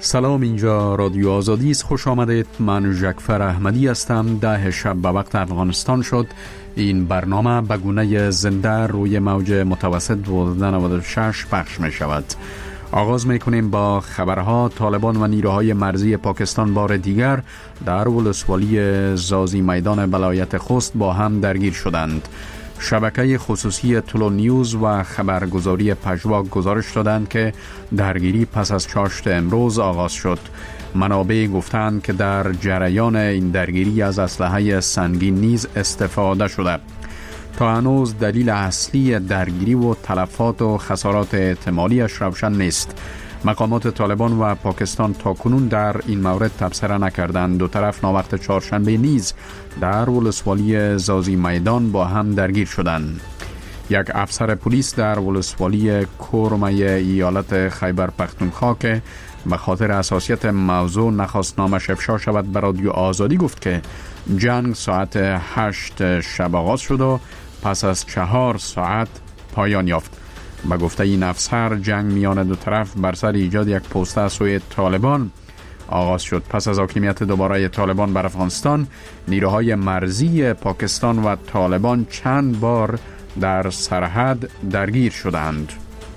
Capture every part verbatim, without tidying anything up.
سلام، اینجا رادیو آزادی است. خوش آمدید. من جعفر احمدی هستم. ده شب به وقت افغانستان شد. این برنامه به گونه زنده روی موج متوسط دوازده نود و شش پخش می شود. آغاز می کنیم با خبرها. طالبان و نیروهای مرزی پاکستان بار دیگر در ولسوالی زازی میدان ولایت خوست با هم درگیر شدند. شبکه خصوصی تلو نیوز و خبرگزاری پژواک گزارش دادند که درگیری پس از چاشت امروز آغاز شد. منابع گفتند که در جریان این درگیری از اسلحه سنگین نیز استفاده شده. تا هنوز دلیل اصلی درگیری و تلفات و خسارات احتمالیش روشن نیست. مقامات طالبان و پاکستان تاکنون در این مورد تبصره نکردند. دو طرف ناوقت چهارشنبه نیز در ولسوالی زازی میدان با هم درگیر شدند. یک افسر پلیس در ولسوالی کرمه ایالت خیبر پختونخوا که به خاطر حساسیت موضوع نخواست نامش افشا شود به رادیو آزادی گفت که جنگ ساعت هشت شب آغاز شد و پس از چهار ساعت پایان یافت. به گفته این افسر جنگ میان دو طرف بر سر ایجاد یک پوسته از سوی طالبان آغاز شد. پس از حاکمیت دوباره طالبان بر افغانستان، نیروهای مرزی پاکستان و طالبان چند بار در سرحد درگیر شدند.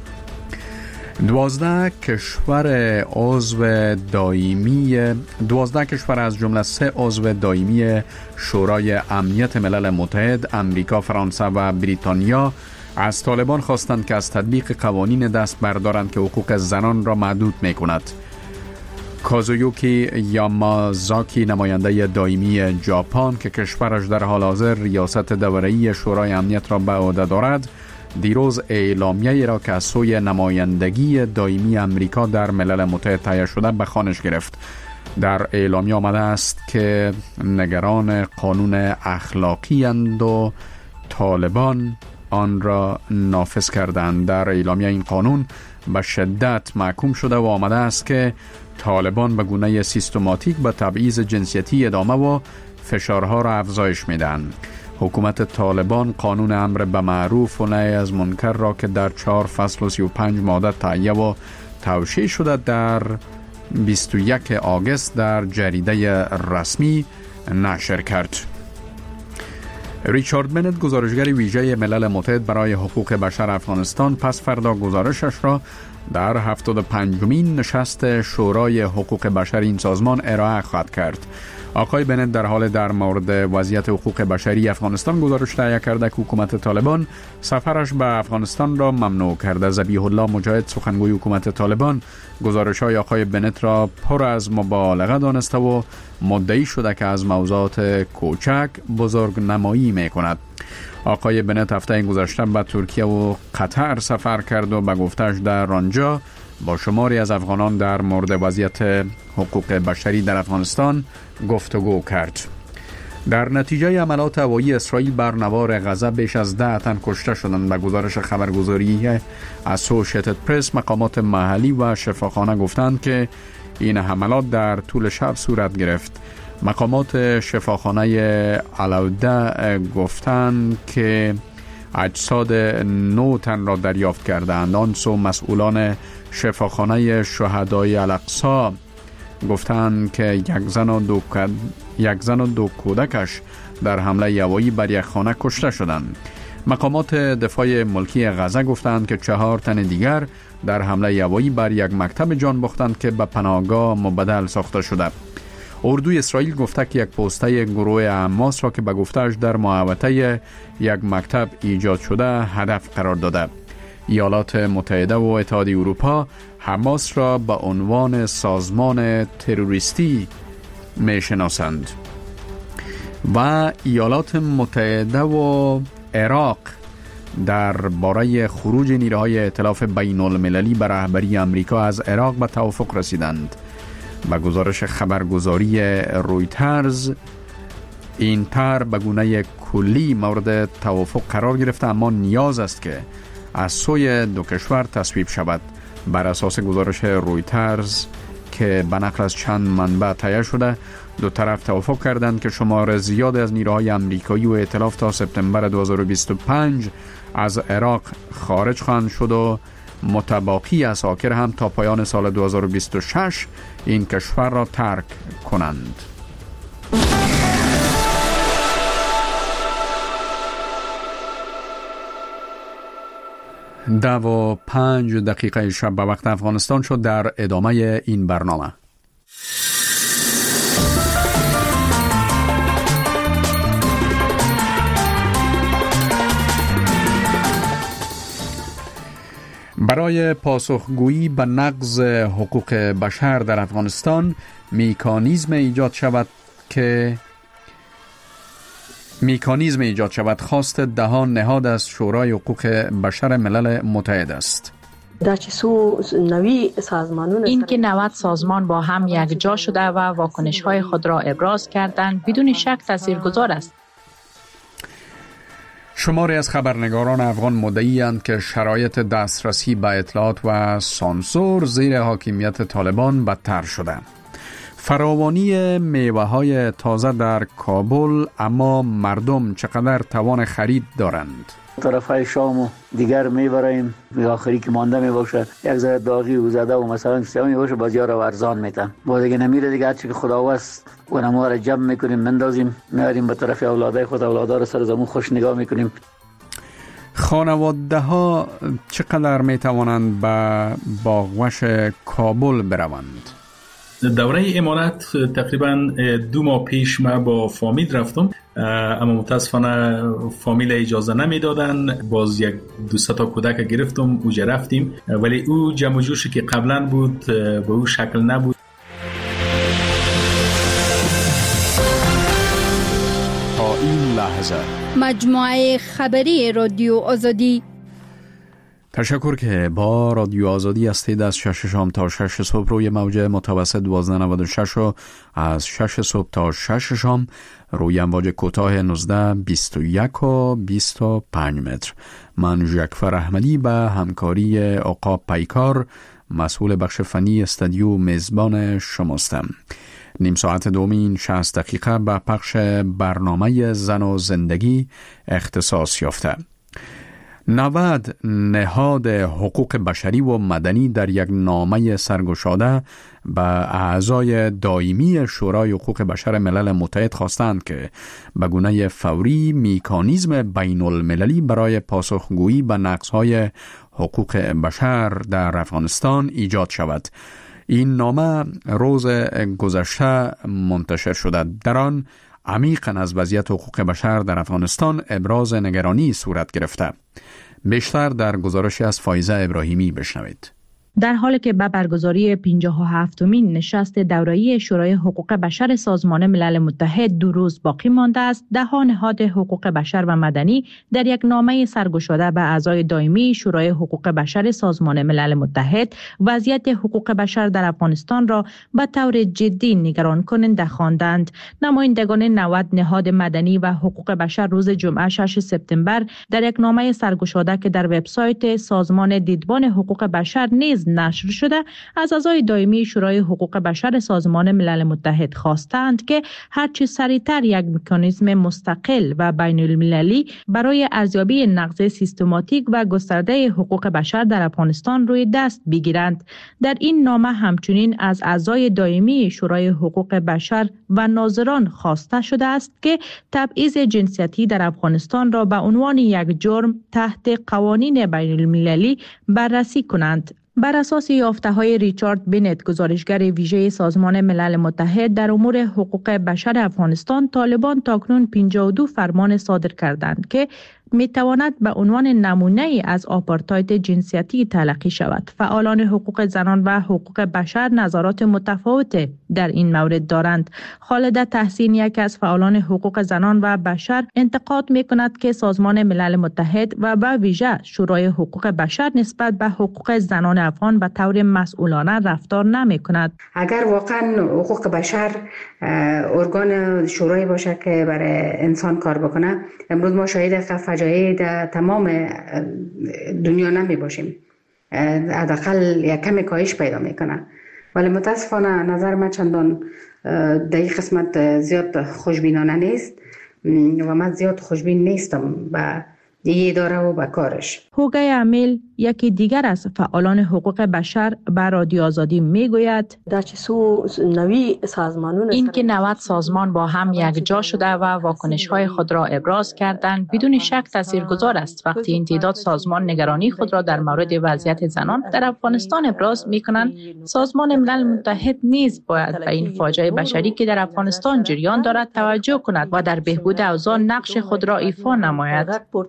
دوازده کشور عضو دائمی دوازده کشور از جمله سه عضو دائمی شورای امنیت ملل متحد، امریکا، فرانسه و بریتانیا از طالبان خواستند که از تطبیق قوانین دست بردارند که حقوق زنان را محدود می کند. کازویوکی یامازاکی، نماینده دائمی ژاپن که کشورش در حال حاضر ریاست دوره‌ای شورای امنیت را به عهده دارد، دیروز اعلامیه‌ای را که از سوی نمایندگی دائمی امریکا در ملل متحد تهیه شده به خوانش گرفت. در اعلامیه آمده است که نگران قانون اخلاقی اند و طالبان آن را نافذ کردند. در اعلامیه این قانون به شدت محکوم شده و آمده است که طالبان به گونه سیستماتیک به تبعیض جنسیتی ادامه و فشارها را افزایش میدن. حکومت طالبان قانون امر به معروف و نهی از منکر را که در چهار فصل و سی و پنج ماده تهیه و توشیح شده در بیست و یک آگوست در جریده رسمی نشر کرد. ریچارد بنت، گزارشگر ویژه ملل متحد برای حقوق بشر افغانستان، پس فردا گزارشش را در هفتاد و پنجمین نشست شورای حقوق بشر این سازمان ارائه خواهد کرد. آقای بنت در حال در مورد وضعیت حقوق بشری افغانستان گزارش تهیه کرده که حکومت طالبان سفرش به افغانستان را ممنوع کرده. ذبیح الله مجاهد، سخنگوی حکومت طالبان، گزارش‌های آقای بنت را پر از مبالغه دانسته و مدعی شده که از موضوعات کوچک بزرگ نمایی می‌کند. آقای بنت هفته گذشته به ترکیه و قطر سفر کرد و به گفتش در آنجا با شماری از افغانان در مورد وضعیت حقوق بشری در افغانستان گفتگو کرد. در نتیجه عملات هوایی اسرائیل بر نوار غزه بیش از ده تن کشته شدند. به گزارش خبرگزاری اسوشییتد پرس، مقامات محلی و شفاخانه گفتند که این حملات در طول شب صورت گرفت. مقامات شفاخانه علاوده گفتند که اجساد نو تن را دریافت کردند. آن سو مسئولان شفاخانه شهدای الاقصی گفتند که یک زن و دو یک زن و دو کودکش در حمله هوایی بر یک خانه کشته شدند. مقامات دفاع ملکی غزه گفتند که چهار تن دیگر در حمله هوایی بر یک مکتب جان باختند که به پناهگاه مبدل ساخته شده. اردوی اسرائیل گفته که یک پوسته گروه حماس را که به گفته‌اش در محوطه یک مکتب ایجاد شده هدف قرار داده. ایالات متحده و اتحادیه اروپا حماس را به عنوان سازمان تروریستی میشناسند و ایالات متحده و عراق در باره خروج نیروهای ائتلاف بین المللی به رهبری امریکا از عراق به توافق رسیدند. به گزارش خبرگزاری رویترز، این طرح به گونه کلی مورد توافق قرار گرفته، اما نیاز است که از سوی دو کشور تصویب شود. بر اساس گزارش رویترز که به نقل از چند منبع تهیه شده، دو طرف توافق کردند که شمار زیاد از نیروهای امریکایی و ائتلاف تا سپتامبر دو هزار و بیست و پنج از عراق خارج خواهند شد و متباقی اساکر هم تا پایان سال دو هزار و بیست و شش این کشور را ترک کنند. ده و پنج دقیقه شب به وقت افغانستان شد. در ادامه این برنامه برای پاسخگویی به نقض حقوق بشر در افغانستان میکانیزم ایجاد شود که میکانیزم ایجاد شود خواست دهان نهاد از شورای حقوق بشر ملل متحد است. این که نود سازمان با هم یک جا شده و واکنش‌های خود را ابراز کردند بدون شک تاثیرگذار است. شماری از خبرنگاران افغان مدعی‌اند که شرایط دسترسی به اطلاعات و سانسور زیر حاکمیت طالبان بدتر شده. فراوانی میوه‌های تازه در کابل، اما مردم چقدر توان خرید دارند؟ طرفای شام و دیگر میبریم، آخری که مانده میباشه یک ذره داغی و زده و مثلا سیاه میباشه بازیار رو ارزان میتن. با دیگه نمیره دیگه، هرچی که خداوست اونما رو جمع میکنیم مندازیم میاریم به طرف اولادای خود، اولادا رو سر زمون خوش نگاه میکنیم. خانواده ها چقدر میتوانند به باغوش کابل بروند؟ دوره امارت تقریبا دو ماه پیش ما با فامیل رفتم، اما متاسفانه فامیل اجازه نمیدادن. باز یک دوستا تا کودک گرفتم اوجا رفتیم، ولی او جمع و جوشی که قبلا بود به او شکل نبود. تا این لحظه مجموعه خبری رادیو آزادی. تشکر که با رادیو آزادی هستید. از شش شام تا شش صبح روی موج متوسط دوازده نود و شش و از شش صبح تا شش شام روی امواج کوتاه نوزده بیست و یک و بیست و پنج متر. من ژکفر احمدی به همکاری آقا پیکار مسئول بخش فنی استودیو میزبان شماستم. نیم ساعت دومین شصت دقیقه به پخش برنامه زن و زندگی اختصاص یافته. نود نهاد حقوق بشری و مدنی در یک نامه سرگشاده به اعضای دائمی شورای حقوق بشر ملل متحد خواستند که به گونه فوری میکانیزم بین المللی برای پاسخگویی به نقض‌های حقوق بشر در افغانستان ایجاد شود. این نامه روز گذشته منتشر شده. در آن عمیقاً از وضعیت حقوق بشر در افغانستان ابراز نگرانی صورت گرفته. بیشتر در گزارشی از فایزه ابراهیمی بشنوید. در حالی که به برگزاری پنجاه و هفتمین نشست دوره‌ای شورای حقوق بشر سازمان ملل متحد دو روز باقی مانده است، ده نهاد حقوق بشر و مدنی در یک نامه سرگشاده به اعضای دائمی شورای حقوق بشر سازمان ملل متحد وضعیت حقوق بشر در افغانستان را به طور جدی نگران کننده خواندند. نمایندگان نود نهاد مدنی و حقوق بشر روز جمعه ششم سپتامبر در یک نامه سرگشاده که در وبسایت سازمان دیدبان حقوق بشر نیز نشر شده از اعضای دائمی شورای حقوق بشر سازمان ملل متحد خواستند که هرچه سریعتر یک مکانیزم مستقل و بین المللی برای ارزیابی نقض سیستماتیک و گسترده حقوق بشر در افغانستان روی دست بگیرند. در این نامه همچنین از اعضای دائمی شورای حقوق بشر و ناظران خواسته شده است که تبعیض جنسیتی در افغانستان را به عنوان یک جرم تحت قوانین بین المللی بررسی کنند. بر اساس یافته‌های ریچارد بنت، گزارشگر ویژه سازمان ملل متحد در امور حقوق بشر افغانستان، طالبان تاکنون پنجاه و دو فرمان صادر کردند که می تواند به عنوان نمونه از آپارتاید جنسیتی تلقی شود. فعالان حقوق زنان و حقوق بشر نظرات متفاوت در این مورد دارند. خالده تحسین، یک از فعالان حقوق زنان و بشر، انتقاد می کند که سازمان ملل متحد و به ویژه شورای حقوق بشر نسبت به حقوق زنان افغان به طور مسئولانه رفتار نمی کند. اگر واقعا حقوق بشر ارگان شورای باشه که برای انسان کار بکنه، امروز ما شاهد فجایع در تمام دنیا نمی باشیم. حداقل یک کمی کاهش پیدا میکنه، ولی متاسفانه نظر من چندان در این قسمت زیاد خوشبینانه نیست و من زیاد خوشبین نیستم با این اداره و با کارش. هوگه امیل، یکی دیگر از فعالان حقوق بشر به رادیو آزادی میگوید این که نود سازمان با هم یک جا شده و واکنش‌های خود را ابراز کردند بدون شک تاثیرگذار است. وقتی این تعداد سازمان نگرانی خود را در مورد وضعیت زنان در افغانستان ابراز می‌کنند، سازمان ملل متحد نیز باید به این فاجعه بشری که در افغانستان جریان دارد توجه کند و در بهبود اوضاع نقش خود را ایفا نماید.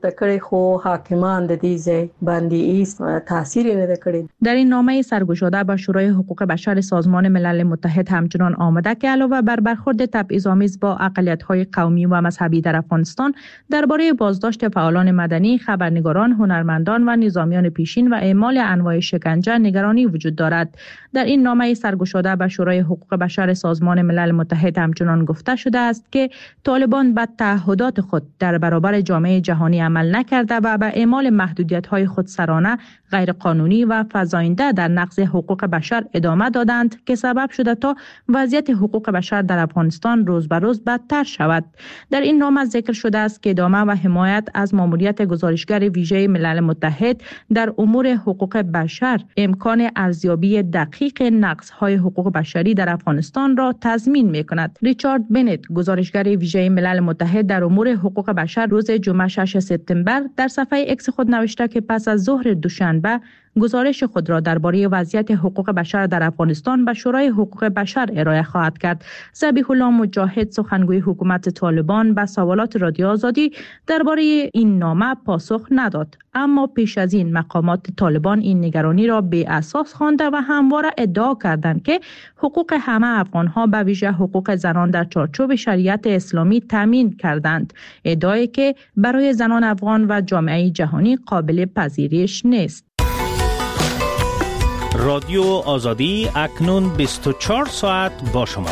در این نامه سرگشاده به شورای حقوق بشر سازمان ملل متحد همچنان آمده که علاوه بر برخورد تبعیض‌آمیز با اقلیت‌های قومی و مذهبی در افغانستان، درباره بازداشت فعالان مدنی، خبرنگاران، هنرمندان و نظامیان پیشین و اعمال انواع شکنجه نگرانی وجود دارد. در این نامه سرگشاده به شورای حقوق بشر سازمان ملل متحد همچنان گفته شده است که طالبان به تعهدات خود در برابر جامعه جهانی عمل نکرده و به اعمال محدودیت‌های خودسرانه، غیرقانونی و فزاینده در نقض حقوق بشر ادامه دادند که سبب شده تا وضعیت حقوق بشر در افغانستان روز به روز بدتر شود. در این نامه ذکر شده است که ادامه و حمایت از ماموریت گزارشگر ویژه ملل متحد در امور حقوق بشر امکان ارزیابی دقیق نقض‌های حقوق بشری در افغانستان را تضمین می‌کند. ریچارد بنت، گزارشگر ویژه ملل متحد در امور حقوق بشر، روز جمعه ششم سپتامبر در صفحه اکس خود نوشته که پس از ظهر دوشنبه گزارش خود را درباره وضعیت حقوق بشر در افغانستان به شورای حقوق بشر ارائه خواهد کرد. ذبیح الله مجاهد، سخنگوی حکومت طالبان، به سوالات رادیو آزادی درباره این نامه پاسخ نداد، اما پیش از این مقامات طالبان این نگرانی را بی اساس خوانده و همواره ادعا کردند که حقوق همه افغان‌ها به ویژه حقوق زنان در چارچوب شریعت اسلامی تامین کردند، ادعایی که برای زنان افغان و جامعه جهانی قابل پذیرش نیست. رادیو آزادی اکنون بیست و چهار ساعت با شما.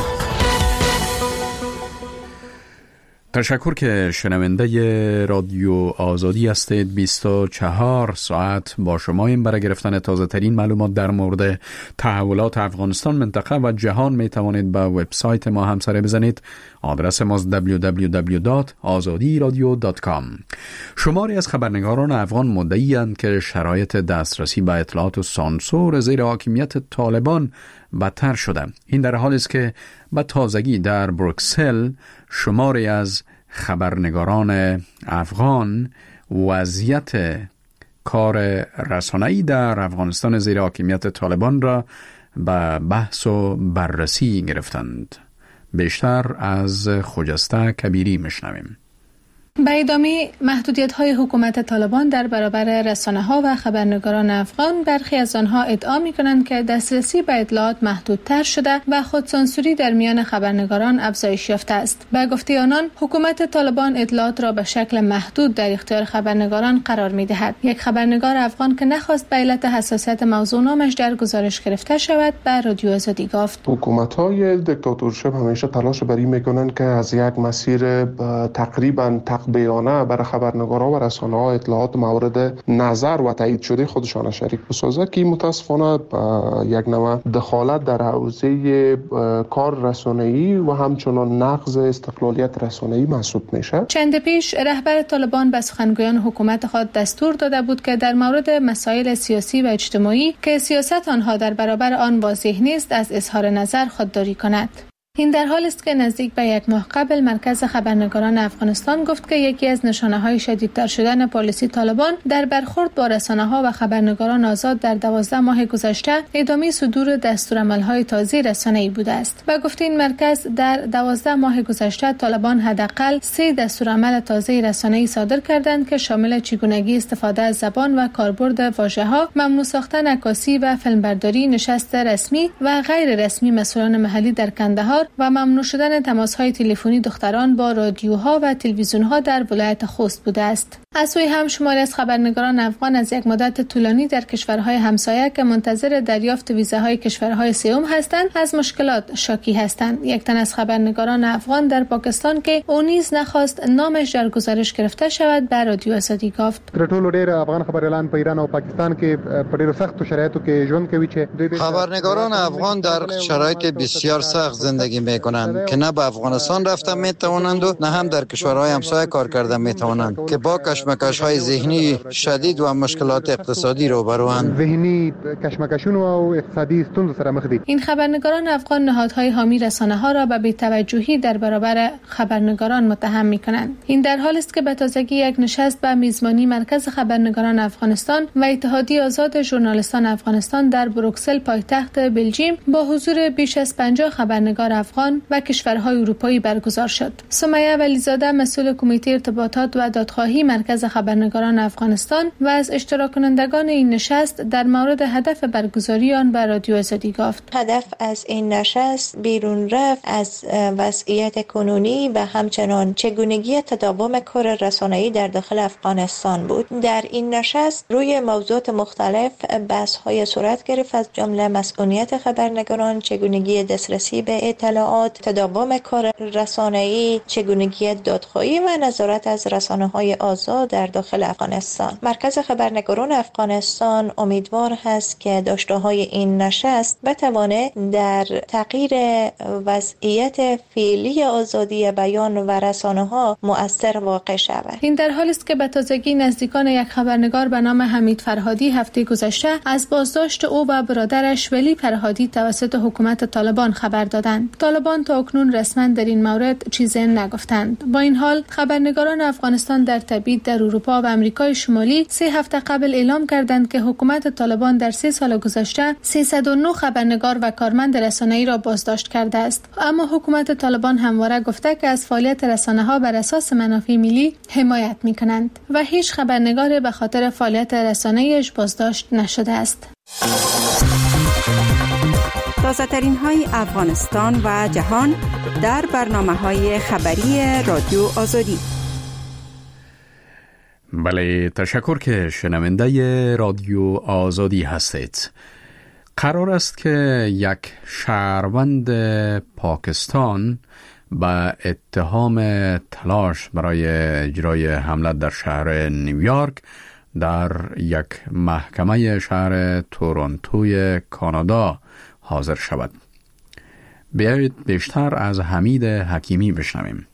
تشکر که شنونده رادیو آزادی هستید. بیست و چهار ساعت با شماییم. برای گرفتن تازه ترین معلومات در مورد تحولات افغانستان، منطقه و جهان می توانید به وبسایت ما هم سر بزنید. آدرس ماست دبلیو دبلیو دبلیو دات آزادی رادیو دات کام. شماری از خبرنگاران افغان مدعی‌اند که شرایط دسترسی به اطلاعات و سانسور زیر حاکمیت طالبان بدتر شده. این در حالی است که به تازگی در بروکسل شماری از خبرنگاران افغان وضعیت کار رسانه‌ای در افغانستان زیر حاکمیت طالبان را به بحث و بررسی گرفتند. بیشتر از خجسته کبیری میشنویم. به ادامه محدودیت‌های حکومت طالبان در برابر رسانه‌ها و خبرنگاران افغان، برخی از آنها ادعا می‌کنند که دسترسی به اطلاعات محدودتر شده و خودسانسوری در میان خبرنگاران افزایش یافته است. به گفته آنان، حکومت طالبان اطلاعات را به شکل محدود در اختیار خبرنگاران قرار می‌دهد. یک خبرنگار افغان که نخواست به علت حساسیت موضوع نامش در گزارش گرفته شود، به رادیو آزادی گفت: حکومت‌های دیکتاتورشپ همیشه تلاش بر این می‌کنند که از یک مسیر تقریباً بیانه برای خبرنگارها و رسانه‌ها اطلاعات مورد نظر و تایید شده خودشان شریک بسازد که متاسفانه یک نوع دخالت در حوزه کار رسانه‌ای و همچنان نقض استقلالیت رسانه‌ای محسوب میشه. چند پیش رهبر طالبان به سخنگویان حکومت خود دستور داده بود که در مورد مسائل سیاسی و اجتماعی که سیاست آنها در برابر آن واضح نیست از اظهار نظر خودداری کند. این در حال است که نزدیک به یک ماه قبل مرکز خبرنگاران افغانستان گفت که یکی از نشانه‌های شدیدتر شدن پالیسی طالبان در برخورد با رسانه‌ها و خبرنگاران آزاد در دوازده ماه گذشته ادامه صدور دستورالعمل‌های تازه رسانه‌ای بوده است. و گفت این مرکز در دوازده ماه گذشته طالبان حداقل سه دستورالعمل تازه رسانه‌ای صادر کردند که شامل چگونگی استفاده از زبان و کاربرد واژه‌ها، ممنوع ساختن عکاسی و فیلمبرداری، نشست رسمی و غیر رسمی مسئولان محلی در کندهار و ممنوع شدن تماس‌های تلفنی دختران با رادیوها و تلویزیون‌ها در ولایت خوست بوده است. از سوی هم شماری از خبرنگاران افغان از یک مدت طولانی در کشورهای همسایه که منتظر دریافت ویزاهای کشورهای سوم هستند از مشکلات شاکی هستند. یک تن از خبرنگاران افغان در پاکستان که او نیز نخواست نامش در گزارش گرفته شود به رادیو آزادی گفت: ټولو ډېر افغان خبريالان په ایران او پاکستان کې په ډېرو سختو شرایطو کې ژوند کوي چې خبرنگاران افغان در شرایط بسیار سخت زندگی زندگی میکنند که نه به افغانستان رفتن میتوانند و نه هم در کشورهای همسایه کار کردن میتوانند که با کشمکش‌های ذهنی شدید و مشکلات اقتصادی روبروند. ذهنی کشمکشون و اقتصادی استون سره مخ دي. این خبرنگاران افغان نهادهای حامی رسانه‌ها را به بی‌توجهی در برابر خبرنگاران متهم می‌کنند. این در حالی است که به تازگی یک نشست به میزبانی مرکز خبرنگاران افغانستان و اتحادیه آزاد ژورنالیستان افغانستان در بروکسل پایتخت بلژیم با حضور بیش از پنجاه خبرنگار افغان و کشورهای اروپایی برگزار شد. سمیه ولیزاده مسئول کمیته ارتباطات و دادخواهی مرکز خبرنگاران افغانستان و از اشتراک کنندگان این نشست در مورد هدف برگزاری آن به رادیو آزادی گفت. هدف از این نشست بیرون رفت از وضعیت کنونی و همچنان چگونگی تداوم کار رسانه‌ای در داخل افغانستان بود. در این نشست روی موضوعات مختلف بحث‌های صورت گرفت، از جمله مسئولیت خبرنگاران، چگونگی دسترسی به اطلاعات، تداوم کار رسانه‌ای، چگونگی دادخواهی و نظارت از رسانه‌های آزاد در داخل افغانستان. مرکز خبرنگاران افغانستان امیدوار هست که داشته‌های این نشست بتواند در تغییر وضعیت فعلی آزادی بیان و رسانه‌ها مؤثر واقع شود. این در حالی است که به تازگی نزدیکان یک خبرنگار به نام حمید فرهادی هفته گذشته از بازداشت او و برادرش ولی فرهادی توسط حکومت طالبان خبر دادند. طالبان تا اکنون رسما در این مورد چیزی نگفتند. با این حال خبرنگاران افغانستان در تبعید در اروپا و آمریکای شمالی سه هفته قبل اعلام کردند که حکومت طالبان در سه سال گذشته سیصد و نه خبرنگار و کارمند رسانه‌ای را بازداشت کرده است. اما حکومت طالبان همواره گفته که از فعالیت رسانه‌ها بر اساس منافع ملی حمایت می‌کنند و هیچ خبرنگار به خاطر فعالیت رسانه‌ایش بازداشت نشده است. تازه‌ترین های افغانستان و جهان در برنامه‌های خبری رادیو آزادی. بله، تشکر که شنونده رادیو آزادی هستید. قرار است که یک شهروند پاکستان به اتهام تلاش برای اجرای حمله در شهر نیویورک در یک محکمه شهر تورنتوی کانادا حاضر شود. بیایید بیشتر از حمید حکیمی بشنویم.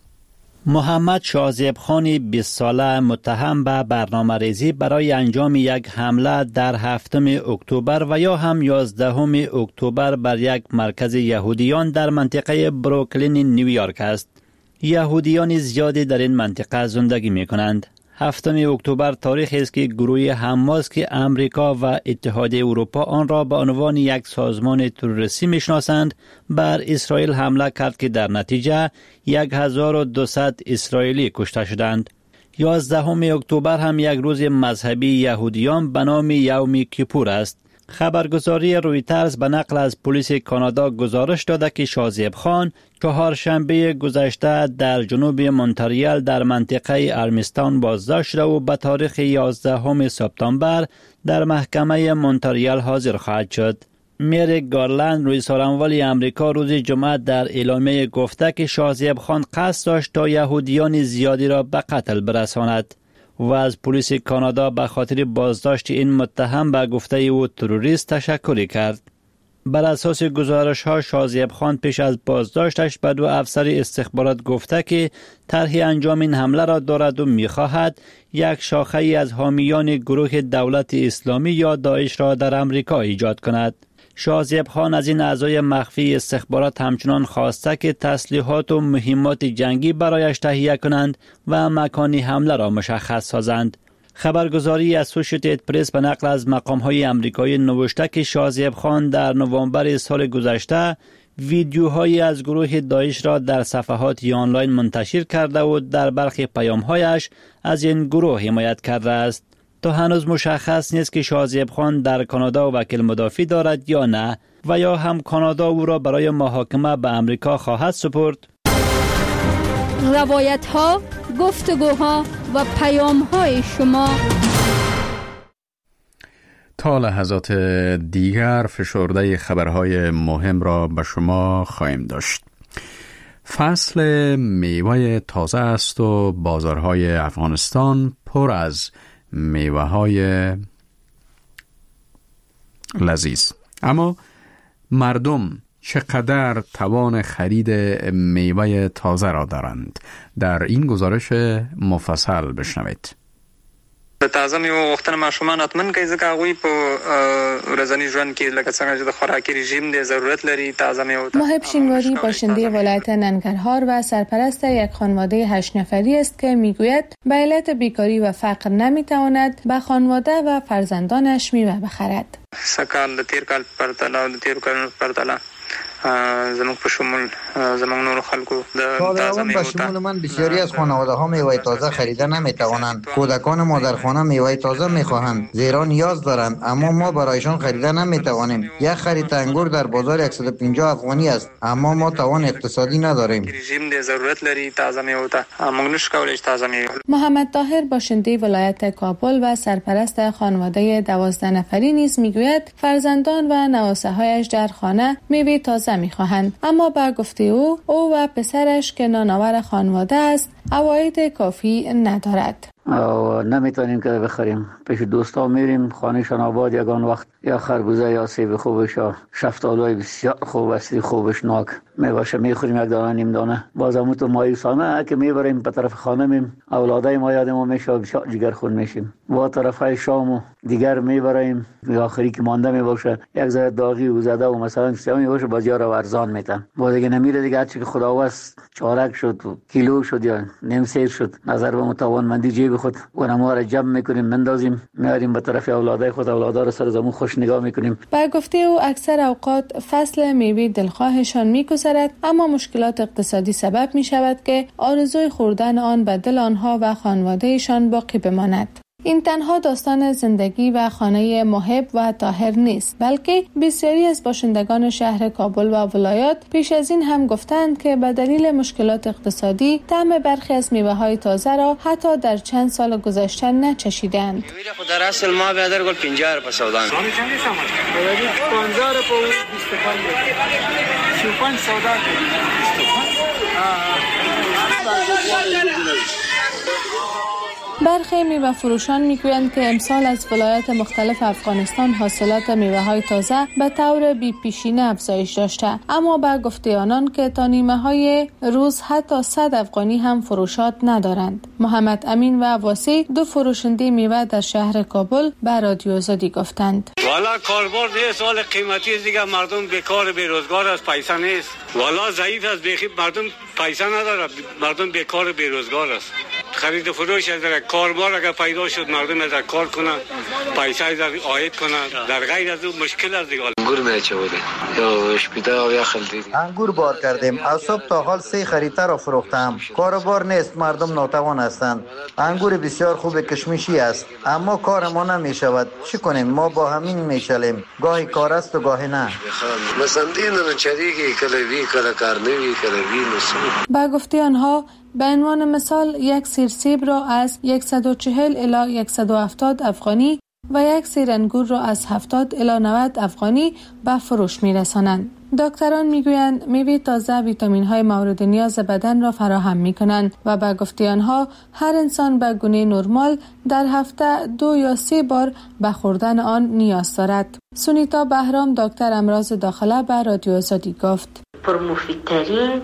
محمد شازیب خان بیست ساله متهم به برنامه ریزی برای انجام یک حمله در هفتم اکتبر و یا هم یازدهم اکتبر بر یک مرکز یهودیان در منطقه بروکلین نیویورک است. یهودیان زیادی در این منطقه زندگی می کنند. هفتم اکتبر تاریخی است که گروه حماس که امریکا و اتحادیه اروپا آن را به عنوان یک سازمان تروریستی میشناسند بر اسرائیل حمله کرد که در نتیجه هزار و دویست اسرائیلی کشته شدند. یازدهم اکتبر هم یک روز مذهبی یهودیان به نام یوم کیپور است. خبرگزاری رویترز به نقل از پلیس کانادا گزارش داده که شازیب خان چهارشنبه گذشته در جنوب مونتریال در منطقه ارمیستان بازداشت شده و به تاریخ یازدهم سپتامبر در محکمه مونتریال حاضر خواهد شد. میر گارلند رئیس سالنوالی امریکا روز جمعه در اعلامیه گفته که شازیب خان قصد داشت تا یهودیان زیادی را به قتل برساند و از پلیس کانادا به خاطر بازداشت این متهم به گفته او تروریست تشکر کرد. بر اساس گزارش ها شازیب خان پیش از بازداشتش به دو افسر استخبارات گفته که طرح انجام این حمله را دارد و می‌خواهد یک شاخه ای از حامیان گروه دولت اسلامی یا داعش را در امریکا ایجاد کند. شازیب خان از این اعضای مخفی استخبارات همچنان خواسته که تسلیحات و مهمات جنگی برایش تهیه کنند و مکان حمله را مشخص سازند. خبرگزاری اسوشییتد پرس به نقل از مقام‌های آمریکایی نوشته که شازیب خان در نوامبر سال گذشته ویدیوهایی از گروه داعش را در صفحات آنلاین منتشر کرده و در برخی پیام‌هایش از این گروه حمایت کرده است. تا هنوز مشخص نیست که شازیب خان در کانادا وکیل مدافع دارد یا نه و یا هم کانادا او را برای محاکمه به امریکا خواهد سپرد. روایت ها، گفتگوها و پیام های شما. تا لحظات دیگر فشرده خبرهای مهم را به شما خواهیم داشت. فصل میوه تازه است و بازارهای افغانستان پر از میوه های لذیذ، اما مردم چقدر توان خرید میوه تازه را دارند؟ در این گزارش مفصل بشنوید. د تازه میوه غوښتنه ماشومان حتماً کوي ځکه هغوی په ورځني ژوند کې لکه څنګه چې د خوراکي رژیم د ضرورت لري تازه میوه. ماهب شینواری باشنده ولایت ننگرهار و سرپرست یک خانواده هشت نفری است که میگوید به علت بیکاری و فقر نمیتواند به خانواده و فرزندانش میوه بخرد. سکال د تیر کال پرتله او د تیر کال پرتله زمون په شمول زمون نور خلکو د تازه میوه به شمول من بسیاری از خانواده ها میوه تازه خریده نمیتوانند. کودکان مادرخانه میوه تازه میخواهند زیرا نیاز دارند، اما ما برایشان خریده نمیتوانیم. یک خرید انگور در بازار صد و پنجاه افغانی است، اما ما توان اقتصادی نداریم. رژیم د ضرورت لري تازه میوه ته موږ نش کولای تازه میوه. محمد طاهر باشنده ولایت کابل و سرپرست خانواده دوازده نفری نیز میگوید فرزندان و نواسه هایش در خانه میوه تازه میخواهند، اما با گفته او او و پسرش که نانآور خانواده است عواید کافی ندارد. و نمیتونیم که بخریم. پیش دوستا میریم، خانهشان آباد، یگان وقت یا خربوزه یا سیب خوبش یا شفتالوی بسیار خوب است، خوبش ناک میباشه میخوریم یک دانه نیم دانه. بازم تو مایوسانه که میبریم به طرف خانه میم اولادای ما یاد ما میشه بسیار جگر خون میشیم. با طرفای شام و دیگر میبریم آخری که مانده میباشه یک ذره داغی و زده و مثلا سیامی باشه بازار ارزان میتن. با دیگه نمیره دیگه هرچی که خداوند چارک شد و کیلو شد یا نیم سیر شد نظر به متوانمندی جیب خود اونما را جمع میکنیم مندازیم میاریم به طرف اولادای خود، اولادا رو سر زمون خوش نگاه میکنیم. با گفته او اکثر اوقات فصل میوه دلخواهشان میگذرد، اما مشکلات اقتصادی سبب میشود که آرزوی خوردن آن به دل آنها و خانوادهشان باقی بماند. این تنها داستان زندگی و خانه محب و طاهر نیست، بلکه بسیاری از باشندگان شهر کابل و ولایات پیش از این هم گفتند که به دلیل مشکلات اقتصادی طعم برخی از میوه‌های تازه را حتی در چند سال گذشته نچشیدند. میره خود در اصل ما به در گل پنجاه په سودا می پنجاه په بیست و پنج سی و پنج سودا برخی میوه فروشان میگویند که امسال از ولایات مختلف افغانستان حاصلات میوه های تازه به طور بی پیشینه افزایش داشته، اما با گفته آنان که تا نیمه های روز حتی صد افغانی هم فروشات ندارند. محمد امین و واسی دو فروشنده میوه در شهر کابل به رادیو آزادی گفتند والا کاربار ده سال قیمتی دیگه مردم بیکار بیروزگار است، پیسه نیست. والا ضعیف است، بیخی مردم پیسه نداره، مردم بیکار بیروزگار است. خرید و فروش از در کاربار اگر پیدا شد مردم از کار کنن پیسه از عاید کنن، در غیر از اون مشکل است دیگه. انگور میچوده یا اشپیدا یا خلدی انگور بار کردیم، از صبح تا حال سه خریدار را فروختم. کاربار نیست، مردم ناتوان هستند. انگور بسیار خوب کشمشی است، اما کار ما نمیشود. چی کنیم؟ ما با همین میچلیم، گاهی کار است و گاهی نه. مثلا دین چریکی کلوی کلا کار نوی کلوی مسو. با گفته آنها به عنوان مثال یک سیر سیب را از صد و چهل الی صد و هفتاد افغانی و یک سیر انگور را از هفتاد الی نود افغانی به فروش می‌رسانند. دکتران میگویند میوه تازه ویتامین های مورد نیاز بدن را فراهم می کنند و به گفته آنها هر انسان به گونه نرمال در هفته دو یا سه بار به خوردن آن نیاز دارد. سونیتا بهرام دکتر امراض داخله به رادیو آزادی گفت پر مفیدترین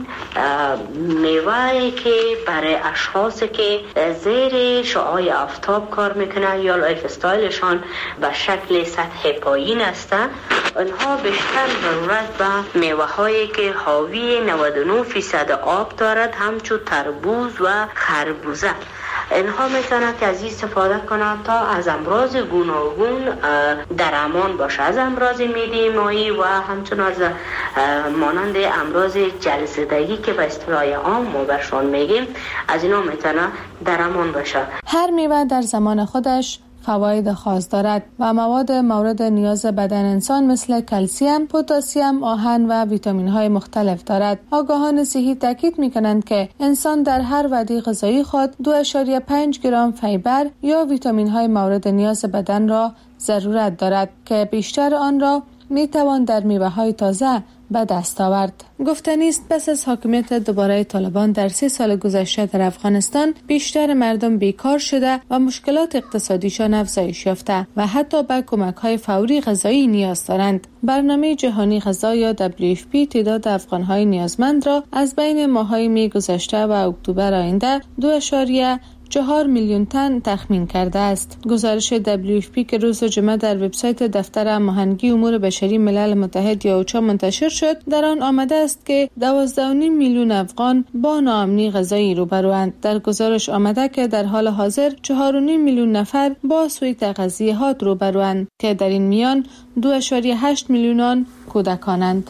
میوه‌ای که برای اشخاصی که زیر شعاع آفتاب کار میکنن یا لایف استایلشان به شکل سطح پایین هستند، آنها بیشتر ضرورت به میوه‌هایی که حاوی نود و نه درصد آب دارد، همچون تربوز و خربوزه. اینها میتونه که از این استفاده کنند تا از امراض گوناگون در امان باشه، از امراض معده مایی و همچنین از مانند امراض جلزدگی که به اصطلاح عام ما برشان میگیم، از اینا میتونه در امان باشه. هر میوه در زمان خودش فواید خاص دارد و مواد مورد نیاز بدن انسان مثل کلسیم، پتاسیم، آهن و ویتامین های مختلف دارد. آگاهان صحی تاکید می کنند که انسان در هر وعده غذایی خود دو ممیز پنج گرم فیبر یا ویتامین های مورد نیاز بدن را ضرورت دارد که بیشتر آن را می توان در میوه های تازه به دست آورد. گفتنی است پس از حاکمیت دوباره طالبان در سه سال گذشته در افغانستان بیشتر مردم بیکار شده و مشکلات اقتصادیشان افزایش یافته و حتی به کمک‌های فوری غذایی نیاز دارند. برنامه جهانی غذا یا دبلیو اف پی تعداد افغان‌های نیازمند را از بین ماه‌های می گذشته و اکتبر آینده دو اشاریه چهار میلیون تن تخمین کرده است. گزارش دبلیو اف پی که روز جمعه در وبسایت دفتر هماهنگی امور بشری ملل متحد یا اوچا منتشر شد، در آن آمده است که دوازده و نیم میلیون افغان با ناامنی غذایی روبروند. در گزارش آمده که در حال حاضر چهار و نیم میلیون نفر با سوء تغذیه‌ات روبروند که در این میان دو اشاریه هشت میلیون کودکانند.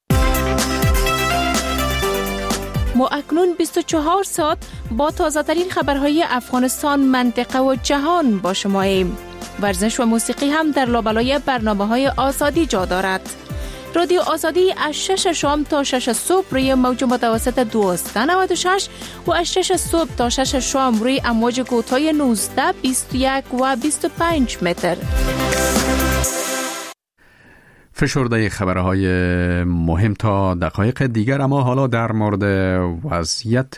ما اکنون بیست و چهار ساعت با تازه ترین خبرهای افغانستان، منطقه و جهان با شما ایم. ورزش و موسیقی هم در لابلای برنامه‌های آزادی جا دارد. رادیو آزادی از شش شام تا شش صبح روی موج متوسط دویست و نود و شش و از شش صبح تا شش شام روی امواج کوتاه نوزده، بیست و یک و بیست و پنج متر. فشرده خبرهای مهم تا دقایق دیگر، اما حالا در مورد وضعیت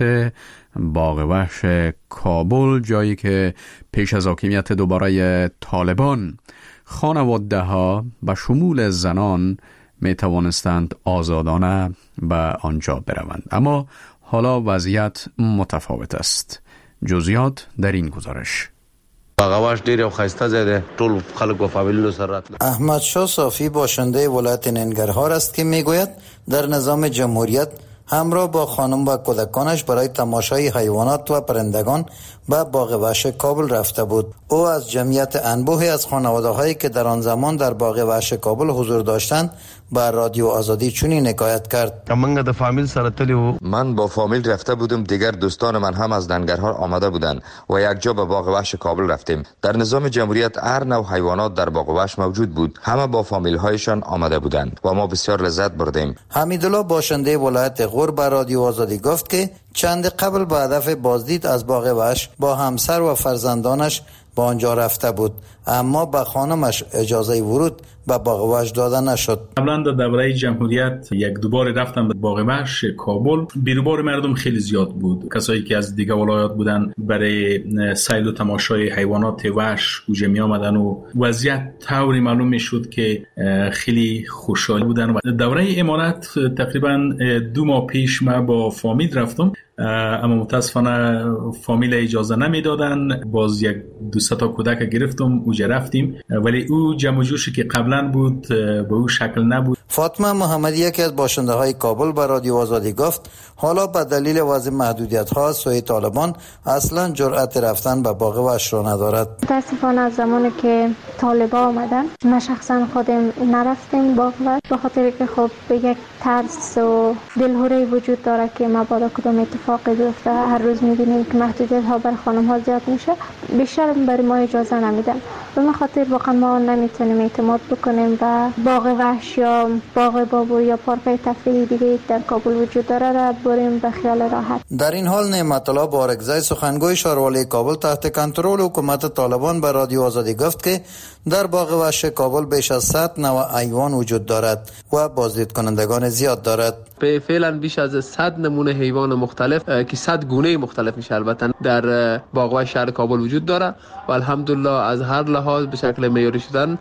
باغ وحش کابل، جایی که پیش از حاکمیت دوباره طالبان خانواده ها به شمول زنان می توانستند آزادانه به آنجا بروند، اما حالا وضعیت متفاوت است. جزئیات در این گزارش. باغواش ډیر خسته زده ټول خلک و فامیلونو سره راتل. احمد شاه صافی باشنده ولایت ننگرهار است که میگوید در نظام جمهوریت همراه با خانم و کودکانش برای تماشای حیوانات و پرندگان به باغ وحش کابل رفته بود. او از جمعیت انبوهی از خانواده‌هایی که در آن زمان در باغ وحش کابل حضور داشتند با رادیو آزادی چنین حکایت کرد. منګه د فامیل سره تلی، من با فامیل رفته بودم، دیگر دوستان من هم از ننگرهار آمده بودند و یک جا به باغ وحش کابل رفتیم. در نظام جمهوریت هر نوع حیوانات در باغ وحش موجود بود، همه با فامیل هایشان آمده بودند و ما بسیار لذت بردیم. حمیدالله باشنده ولایت غور به رادیو آزادی گفت که چند قبل به هدف بازدید از باغ وحش با همسر و فرزندانش با آنجا رفته بود، اما به خانمش اجازه ورود به باغ وحش داده نشد. قبلا در دوره جمهوریت یک دوباره رفتم به باغ وحش کابل. بیروبار مردم خیلی زیاد بود، کسایی که از دیگه ولایات بودن برای سیل و تماشای حیوانات وحش اوجه می آمدن و وضعیت طوری معلوم می شد که خیلی خوشحال بودن. و دوره امارت تقریبا دو ماه پیش ما با فامیل رفتم، اما متاسفانه فامیل اجازه نمیدادن. باز یک دوست تا کودک گرفتم اوجه رفتیم، ولی او جمع جوشی که قبلا بود به او شکل نبود. فاطمه محمدی یکی از باشنده های کابل به رادیو آزادی گفت حالا به دلیل وضع محدودیت ها سوی طالبان اصلا جرأت رفتن به باغ وحش را ندارد. متاسفانه از زمانی که طالبان آمدن ما شخصا خودم نرفتیم باغ وحش، به خاطر که خب به یک ترس و دلهوره وجود داره که مبادا کدام اتفاقی بیفته. هر روز می‌بینیم که محدودیت ها بر خانم ها زیاد میشه، بیشتر برای ما اجازه نمیدن. به من خاطر واقعا ما نمیتونیم اعتماد بکنیم به باغ وحش یا باغ بابور یا پارک تفریحی دیگه در کابل وجود داره را بریم به خیال راحت. در این حال نعمت الله بارگزای سخنگوی شاروالی کابل تحت کنترل حکومت طالبان به رادیو آزادی گفت که در باغ وحش کابل بیش از صد نوع حیوان وجود دارد و بازدید کنندگان زیاد دارد. به فعلا بیش از صد نمونه حیوان مختلف که صد گونه مختلف میشه البته در باغ وحش شهر کابل وجود داره و الحمدلله از هر لحاظ به شکل معیاری شدن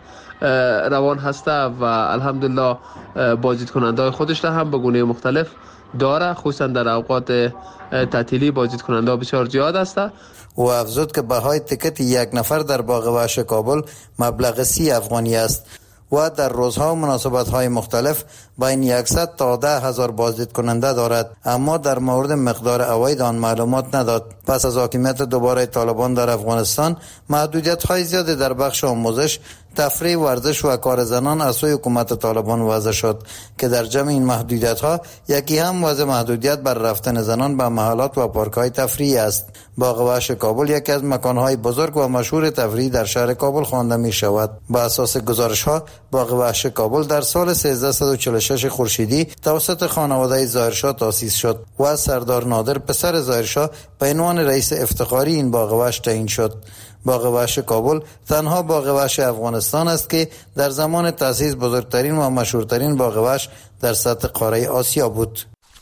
روان هسته و الحمدلله بازدید کننده خودش را هم به گونه مختلف داره، خصوصا در اوقات تعطیلی بازدید کننده بسیار زیاد هسته. و افزود که بهای تکت یک نفر در باغ وحش کابل مبلغ سی افغانی است و در روزها و مناسبت‌های مختلف بین صد تا ده هزار بازدید کننده دارد، اما در مورد مقدار عواید آن معلومات نداد. پس از حاکمیت دوباره طالبان در افغانستان محدودیت‌های زیادی در بخش آموزش، تفریح، ورزش و کار زنان از سوی حکومت طالبان وضع شد که در جمع این محدودیت‌ها یکی هم وضع محدودیت بر رفتن زنان به محلات و پارک‌های تفریحی است. باغ وحش کابل یکی از مکان‌های بزرگ و مشهور تفریحی در شهر کابل خوانده می‌شود. با اساس گزارش‌ها باغ وحش کابل در سال سیزده و چهل و شش خورشیدی توسط خانواده ظاهرشاه تأسیس شد و سردار نادر پسر ظاهرشاه به عنوان رئیس افتخاری این باغ وحش تعیین شد. باغ وحش کابل تنها باغ وحش افغانستان افغانستان است که در زمان تأسیس بزرگترین و مشهورترین باغ وحش در سطح قاره آسیا بود.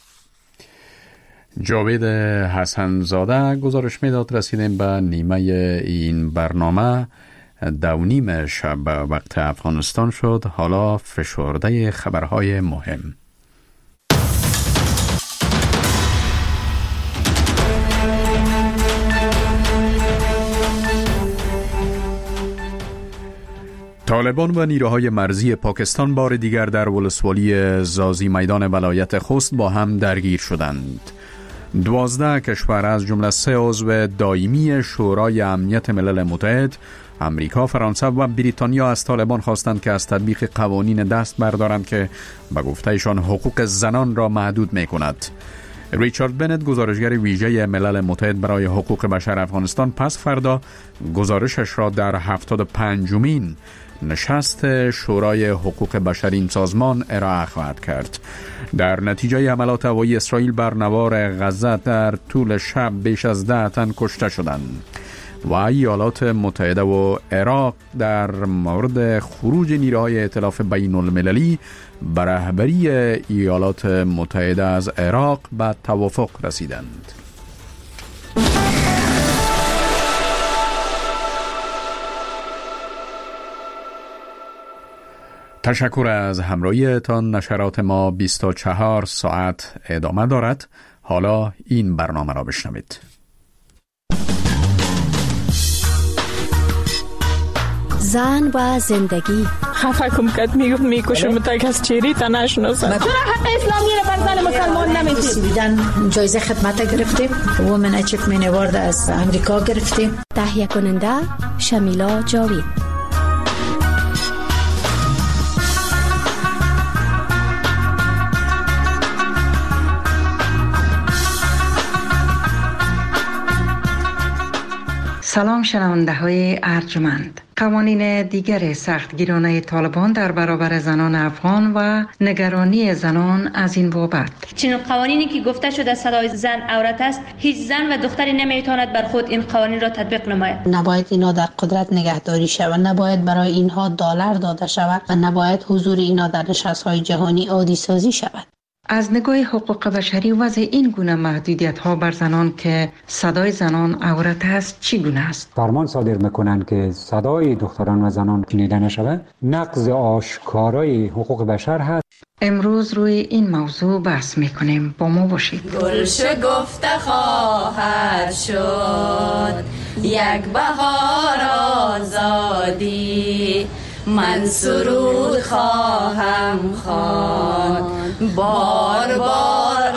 جاوید حسن زاده گزارش میداد. رسیدیم به نیمه این برنامه. دو نیم شب وقت افغانستان شد. حالا فشرده خبرهای مهم. طالبان و نیروهای مرزی پاکستان بار دیگر در ولسوالی زازی میدان ولایت خوست با هم درگیر شدند. دوازده کشور از جمله سه عضو دائمی شورای امنیت ملل متحد، امریکا، فرانسه و بریتانیا از طالبان خواستند که از تطبیق قوانین دست بردارند که به گفتهشان حقوق زنان را محدود می کند. ریچارد بنت، گزارشگر ویژه ملل متحد برای حقوق بشر افغانستان، پس فردا گزارشش را در هفتاد و پنجمین نشست شورای حقوق بشر این سازمان ارائه خواهد کرد. در نتیجه حملات هوایی اسرائیل بر نوار غزه در طول شب بیش از ده تن کشته شدند و ایالات متحده و عراق در مورد خروج نیروهای ائتلاف بین المللی به رهبری ایالات متحده از عراق به توافق رسیدند. تشکر از همراهیتان. نشرات ما بیست و چهار ساعت ادامه دارد. حالا این برنامه را بشنوید. زن و زندگی. خفه کم کد میگفت میکشم تا کس چیری تا نشناسم. چرا حق اسلامی را بر زن مسلمان نمیدید؟ سویدن جایزه خدمت گرفتیم. وومن اچیومنت اوارد از امریکا گرفتیم. تهیه کننده شمیلا جاوید. سلام شنونده های ارجمند. قوانین دیگر سختگیرانه طالبان در برابر زنان افغان و نگرانی زنان از این بابت. چنین قوانینی که گفته شده صدای زن عورت است، هیچ زن و دختری نمیتواند بر خود این قوانین را تطبیق نماید. نباید اینا در قدرت نگهداری شود، نباید برای اینها دلار داده شود و نباید حضور اینا در نشست‌های جهانی عادی سازی شود. از نگاه حقوق بشری وضع این گونه محدودیت ها بر زنان که صدای زنان عورت است چی گونه است؟ فرمان صادر میکنند که صدای دختران و زنان شنیده نشود نقض آشکارای حقوق بشر هست. امروز روی این موضوع بحث میکنیم، با ما باشید. گل شکفته خواهد شد یک بهار آزادی، من سرود خواهم خواند بار بار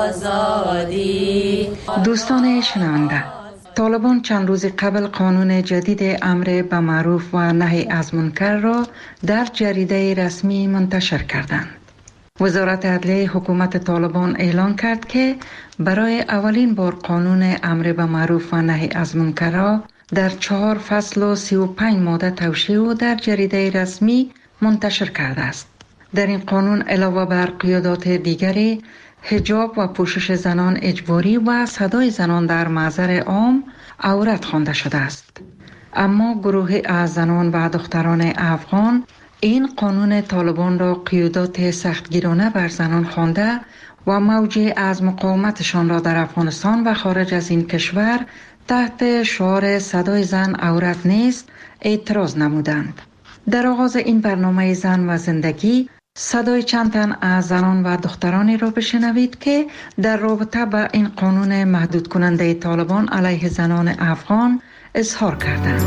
آزادی. دوستان شنونده، طالبان چند روز قبل قانون جدید امر به معروف و نهی از منکر را در جریده رسمی منتشر کردند. وزارت عدلیه حکومت طالبان اعلان کرد که برای اولین بار قانون امر به معروف و نهی از منکر را در چهار فصل و سی و پنج ماده توشیح و در جریده رسمی منتشر کرده است. در این قانون علاوه بر قیادات دیگری، حجاب و پوشش زنان اجباری و صدای زنان در محضر عام عورت خوانده شده است. اما گروه از زنان و دختران افغان این قانون طالبان را قیادات سختگیرانه بر زنان خوانده و موجی از مقاومتشان را در افغانستان و خارج از این کشور تحت شعار صدای زن عورت نیست اعتراض نمودند. در آغاز این برنامه زن و زندگی صدای چند تن از زنان و دخترانی را بشنوید که در رابطه با این قانون محدود کننده طالبان علیه زنان افغان اظهار کردند.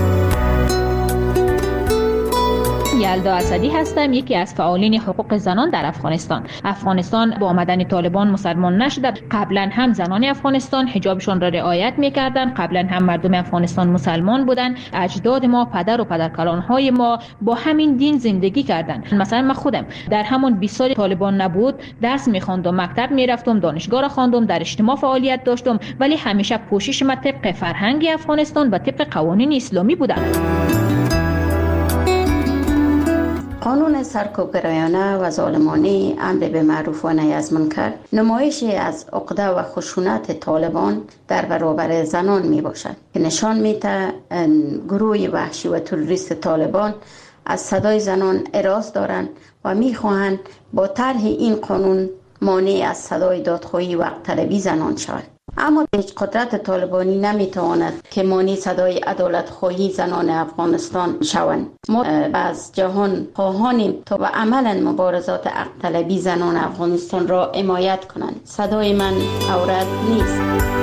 یلدا اسدی هستم، یکی از فعالین حقوق زنان در افغانستان. افغانستان با آمدن طالبان مسلمان نشده. قبلا هم زنان افغانستان حجابشان را رعایت می‌کردند. قبلا هم مردم افغانستان مسلمان بودند. اجداد ما، پدر و پدرکلان‌های ما با همین دین زندگی کردند. مثلا من خودم در همون بیست سال طالبان نبود درس می‌خواندم، مکتب می‌رفتم، دانشگاه را خواندم، در اجتماع فعالیت داشتم، ولی همیشه پوشش من طبق فرهنگ افغانستان و طبق قوانین اسلامی بودند. قانون سرکوبگرایانه و ظالمانه امر به معروف و نهی از منکر نمایشی از عقده و خشونت طالبان در برابر زنان می باشد که نشان می دهد گروه وحشی و تروریست طالبان از صدای زنان اعراض دارند و میخواهند با طرح این قانون مانع از صدای دادخواهی و حق طلبی زنان شود. اما هیچ قدرت طالبانی نمیتواند که مانع صدای عدالت خواهی زنان افغانستان شوند. ما از جهان خواهانیم تا به عملا مبارزات حق طلبی زنان افغانستان را حمایت کنند. صدای من عورت نیست.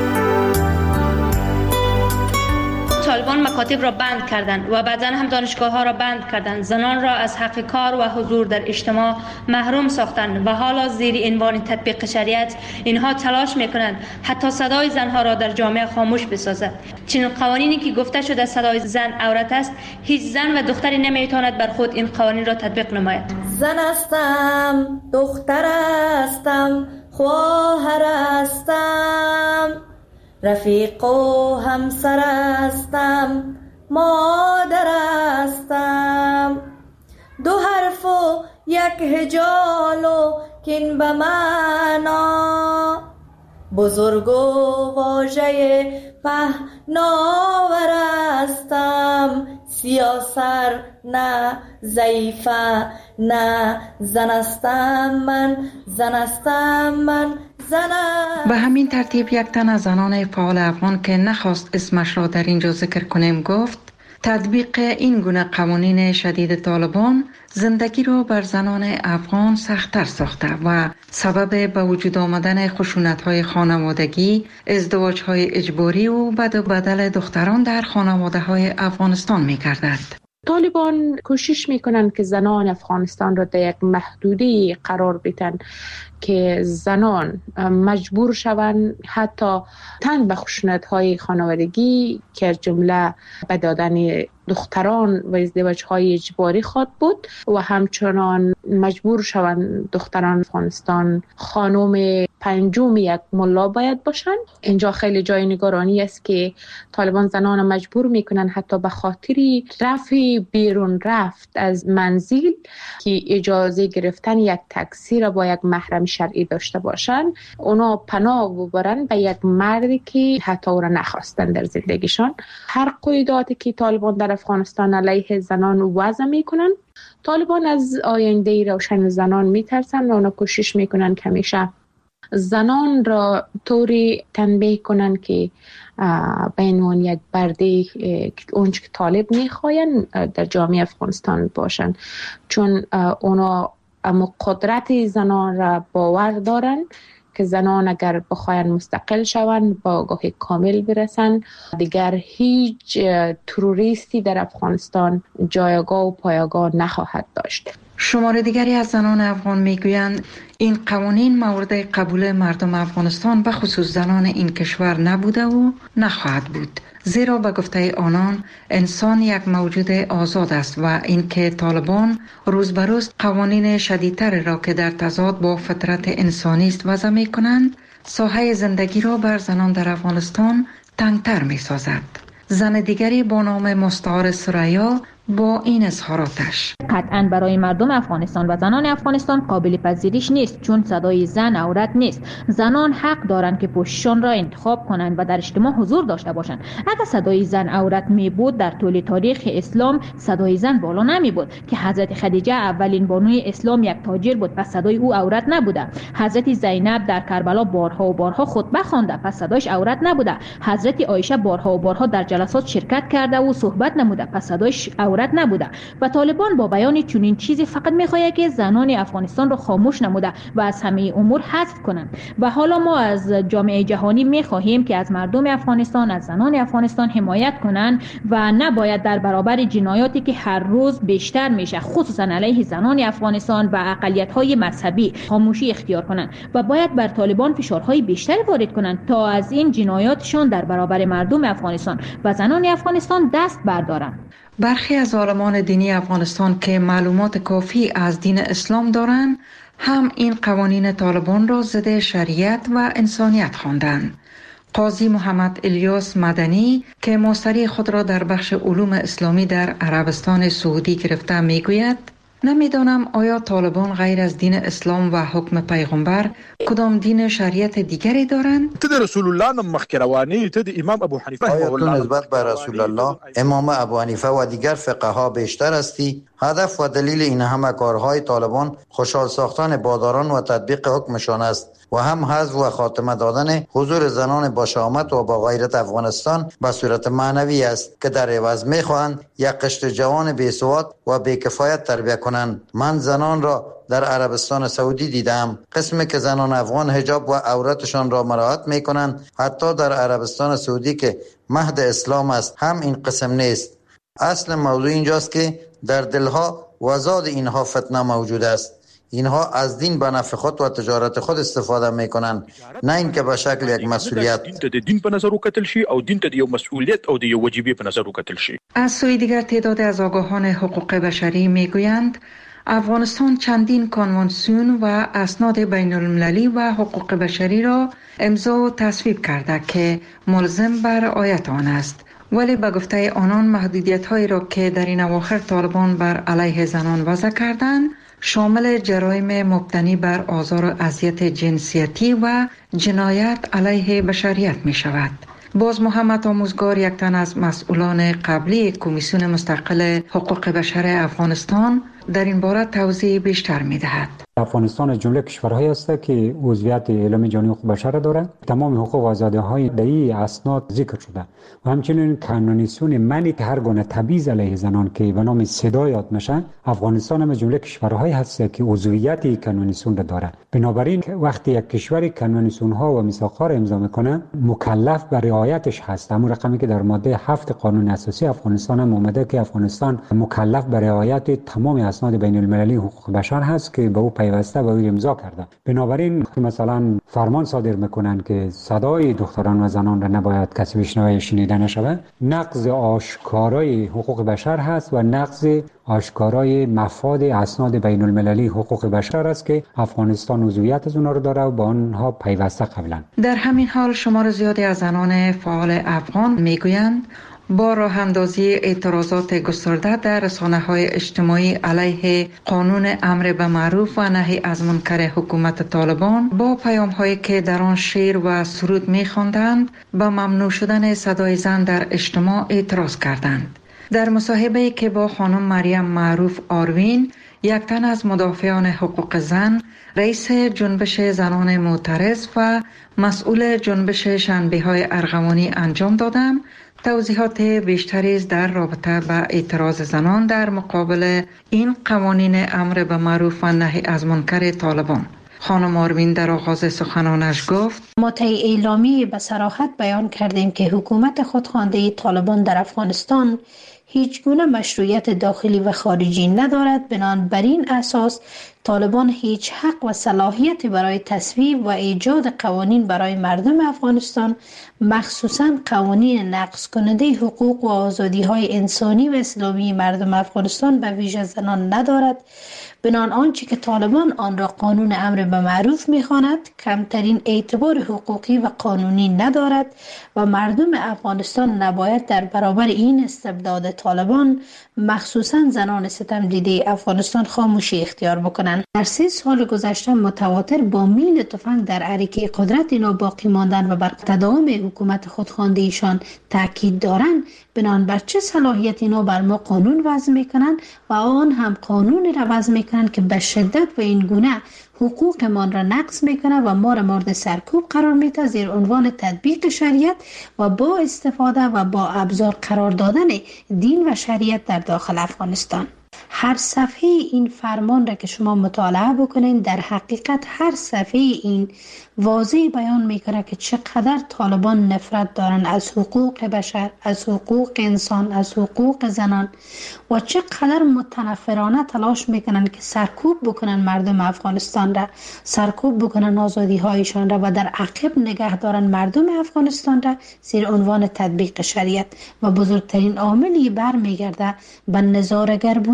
طالبان مکاتب را بند کردند و بعداً هم دانشگاه ها را بند کردند. زنان را از حق کار و حضور در اجتماع محروم ساختند و حالا زیر عنوان تطبیق شریعت اینها تلاش میکنند حتی صدای زنها را در جامعه خاموش بسازد. چنین قوانینی که گفته شده صدای زن عورت است، هیچ زن و دختری نمیتواند بر خود این قوانین را تطبیق نماید. زن هستم، دختر هستم، خواهر هستم، رفیق و همسر هستم، مادر هستم، دو حرف و یک هجال و کین به معنا، بزرگ و واژه پهناور هستم، سیاسر نه، ضعیفه نه، زن هستم من، زن هستم من، به همین ترتیب یک تن از زنان فعال افغان که نخواست اسمش را در اینجا ذکر کنیم گفت تطبیق این گونه قوانین شدید طالبان زندگی را بر زنان افغان سخت‌تر ساخته و سبب به وجود آمدن خشونت‌های خانوادگی، ازدواج‌های اجباری و بد و بدل دختران در خانواده‌های افغانستان می‌گردد. طالبان کوشش میکنن که زنان افغانستان را در یک محدودی قرار بدن که زنان مجبور شوند حتی تن به خشونت‌های خانوادگی که جمله به دادن دختران و ازدواج‌های اجباری خواد بود و همچنان مجبور شوند دختران افغانستان خانم پنجم یک ملا باید باشند. اینجا خیلی جای نگرانی است که طالبان زنان مجبور میکنن حتی به خاطر رفع بیرون رفت از منزل که اجازه گرفتن یک تاکسی را با یک محرم شرعی داشته باشند، اونا پناه ببرن به یک مردی که حتی او را نخواستن در زندگیشان. هر قیوداتی که طالبان در افغانستان علیه زنان وضع میکنن، طالبان از آینده روشن زنان میترسن و اونا کوشش میکنن که همیشه زنان را طوری تنبیه کنن که به عنوان یک برده اونچه که طالب میخواین در جامعه افغانستان باشن، چون اونا اما قدرت زنان را باور دارن که زنان اگر بخواین مستقل شوند با آگاهی کامل برسن، دیگر هیچ تروریستی در افغانستان جایگاه و پایگاه نخواهد داشت. شمار دیگری از زنان افغان میگویند این قوانین مورد قبول مردم افغانستان به خصوص زنان این کشور نبوده و نخواهد بود، زیرا به گفته آنان انسان یک موجود آزاد است و اینکه طالبان روز به روز قوانین شدیدتر را که در تضاد با فطرت انسانی است وضع می کنند، ساحه زندگی را بر زنان در افغانستان تنگتر می سازد. زن دیگری با نام مستعار سریا با این اظهاراتش: قطعاً برای مردم افغانستان و زنان افغانستان قابل پذیرش نیست، چون صدای زن عورت نیست. زنان حق دارند که پوششان را انتخاب کنند و در اجتماع حضور داشته باشند. اگر صدای زن عورت می بود، در طول تاریخ اسلام صدای زن بالا نمی بود که حضرت خدیجه اولین بانوی اسلام یک تاجر بود، پس صدای او عورت نبوده. حضرت زینب در کربلا بارها و بارها خطبه خوانده، پس صدایش عورت نبوده. حضرت عایشه بارها و بارها در جلسات شرکت کرده و صحبت نموده، پس صدایش عورت نبوده. و طالبان با بیان چنین چیزی فقط میخواهد که زنان افغانستان را خاموش نموده و از همه امور حذف کنند. و حالا ما از جامعه جهانی میخواهیم که از مردم افغانستان، از زنان افغانستان حمایت کنند و نباید در برابر جنایاتی که هر روز بیشتر میشه خصوصا علیه زنان افغانستان و اقلیت‌های مذهبی خاموشی اختیار کنند و باید بر طالبان فشارهای بیشتری وارد کنند تا از این جنایاتشان در برابر مردم افغانستان و زنان افغانستان دست بردارند. برخی از عالمان دینی افغانستان که معلومات کافی از دین اسلام دارند هم این قوانین طالبان را ضد شریعت و انسانیت خواندند. قاضی محمد الیاس مدنی که ماستری خود را در بخش علوم اسلامی در عربستان سعودی گرفته میگوید: نمیدانم آیا طالبان غیر از دین اسلام و حکم پیغمبر کدام دین شریعت دیگری دارند؟ ته رسول الله نم مخکروانی ته امام ابو حنیفه آیا تو نسبت به رسول الله، امام ابو حنیفه و دیگر فقها بیشتر هستی؟ هدف و دلیل این همه کارهای طالبان خوشحال ساختن باداران و تطبیق حکمشان است و هم حذف و خاتمه دادن حضور زنان با شهامت و با غیرت افغانستان به صورت معنوی است که در عوض میخواهند یک قشر جوان بی‌سواد و بی‌کفایت تربیت کنند. من زنان را در عربستان سعودی دیدم، قسمی که زنان افغان حجاب و عورتشان را مراعات میکنند. حتی در عربستان سعودی که مهد اسلام است هم این قسم نیست. اصل موضوع اینجاست که در دلها و زاد اینها فتنه موجود است. اینها از دین به نفع خود و تجارت خود استفاده میکنند، نه اینکه به شکل یک مسئولیت. دین ته د دین په نظر وکتل شي او دین ته د یو مسئولیت او د یو وجیبه په نظر وکتل شي. از سوی دیگر تعداد از آگاهان حقوق بشری میگویند افغانستان چندین کنوانسیون و اسناد بین المللی و حقوق بشری را امضا و تصویب کرده که ملزم بر رعایت آن است. ولی به گفته آنان محدودیت هایی را که در این اواخر طالبان بر علیه زنان وضع کردند شامل جرایم مبتنی بر آزار و اذیت جنسیتی و جنایت علیه بشریت می شود. باز محمد آموزگار، یک تن از مسئولان قبلی کمیسیون مستقل حقوق بشر افغانستان، در این باره توضیح بیشتر می دهد. افغانستان از جمله کشورهایی است که عضویت اعلام جهانی حقوق بشر دارد. تمام حقوق و آزادی‌های در این اسناد ذکر شده و همچنین کانونیسیون منع هر گونه تبعیض علیه زنان که به نام صدا یاد میشه. افغانستان هم از جمله کشورهایی هست که عضویت کانونیسیون را دارد. بنابراین وقتی یک کشور کانونیسیون ها و میثاق‌ها را امضا میکنه مکلف به رعایتش هست. همون رقمی که در ماده هفت قانون اساسی افغانستان هم اومده که افغانستان مکلف به رعایت تمام اسناد بین المللی حقوق بشر هست که به او پیوسته و او امضا کرده. بنابراین مثلا فرمان صادر میکنن که صدای دختران و زنان را نباید کسی بشنوه یا شنیده نشوه. نقض آشکارای حقوق بشر هست و نقض آشکارای مفاد اسناد بین المللی حقوق بشر است که افغانستان عضویت از اونها رو داره و با آنها پیوسته قبلا. در همین حال شمار زیادی از زنان فعال افغان میگویند با راه اندازی اعتراضات گسترده در رسانه‌های اجتماعی علیه قانون امر به معروف و نهی از منکر حکومت طالبان با پیام‌هایی که در آن شعر و سرود می‌خواندند به ممنوع شدن صدای زن در اجتماع اعتراض کردند. در مصاحبه‌ای که با خانم مریم معروف آروین، یک تن از مدافعان حقوق زن، رئیس جنبش زنان معترض و مسئول جنبش شنبه‌های ارغوانی انجام دادم، توضیحات بیشتری در رابطه با اعتراض زنان در مقابل این قوانین امر به معروف و نهی از منکر طالبان. خانم آروین در آغاز سخنانش گفت: ما طی اعلامیه به صراحت بیان کردیم که حکومت خودخوانده طالبان در افغانستان هیچ گونه مشروعیت داخلی و خارجی ندارد. بنابراین بر این اساس طالبان هیچ حق و صلاحیتی برای تصویب و ایجاد قوانین برای مردم افغانستان، مخصوصاً قوانین نقض کننده حقوق و آزادی‌های انسانی و اسلامی مردم افغانستان به ویژه زنان ندارد. بنابراین آنچه که طالبان آن را قانون امر به معروف می‌خواند کمترین اعتبار حقوقی و قانونی ندارد و مردم افغانستان نباید در برابر این استبداد طالبان، مخصوصاً زنان ستم دیده افغانستان، خاموشی اختیار بکنند. در سه سال گذشته متواتر با میل تفنگ در عرکه قدرت اینا باقی ماندن و بر تداوم حکومت خودخوانده ایشان تاکید دارند. بنان بر چه صلاحیت اینا بر ما قانون وضع میکنن و آن هم قانون را وضع میکنن که به شدت و این گونه حقوق ما را نقض میکنه و ما را مورد سرکوب قرار میده زیر عنوان تطبیق شریعت و با استفاده و با ابزار قرار دادن دین و شریعت در داخل افغانستان. هر صفحه این فرمان را که شما مطالعه بکنین، در حقیقت هر صفحه این واضح بیان میکنه که چقدر طالبان نفرت دارن از حقوق بشر، از حقوق انسان، از حقوق زنان و چقدر متنفرانه تلاش میکنن که سرکوب بکنن مردم افغانستان را، سرکوب بکنن آزادی هایشان را و در عقب نگه دارن مردم افغانستان را زیر عنوان تطبیق شریعت. و بزرگترین عاملی برمیگرده به نظاره‌گر بودن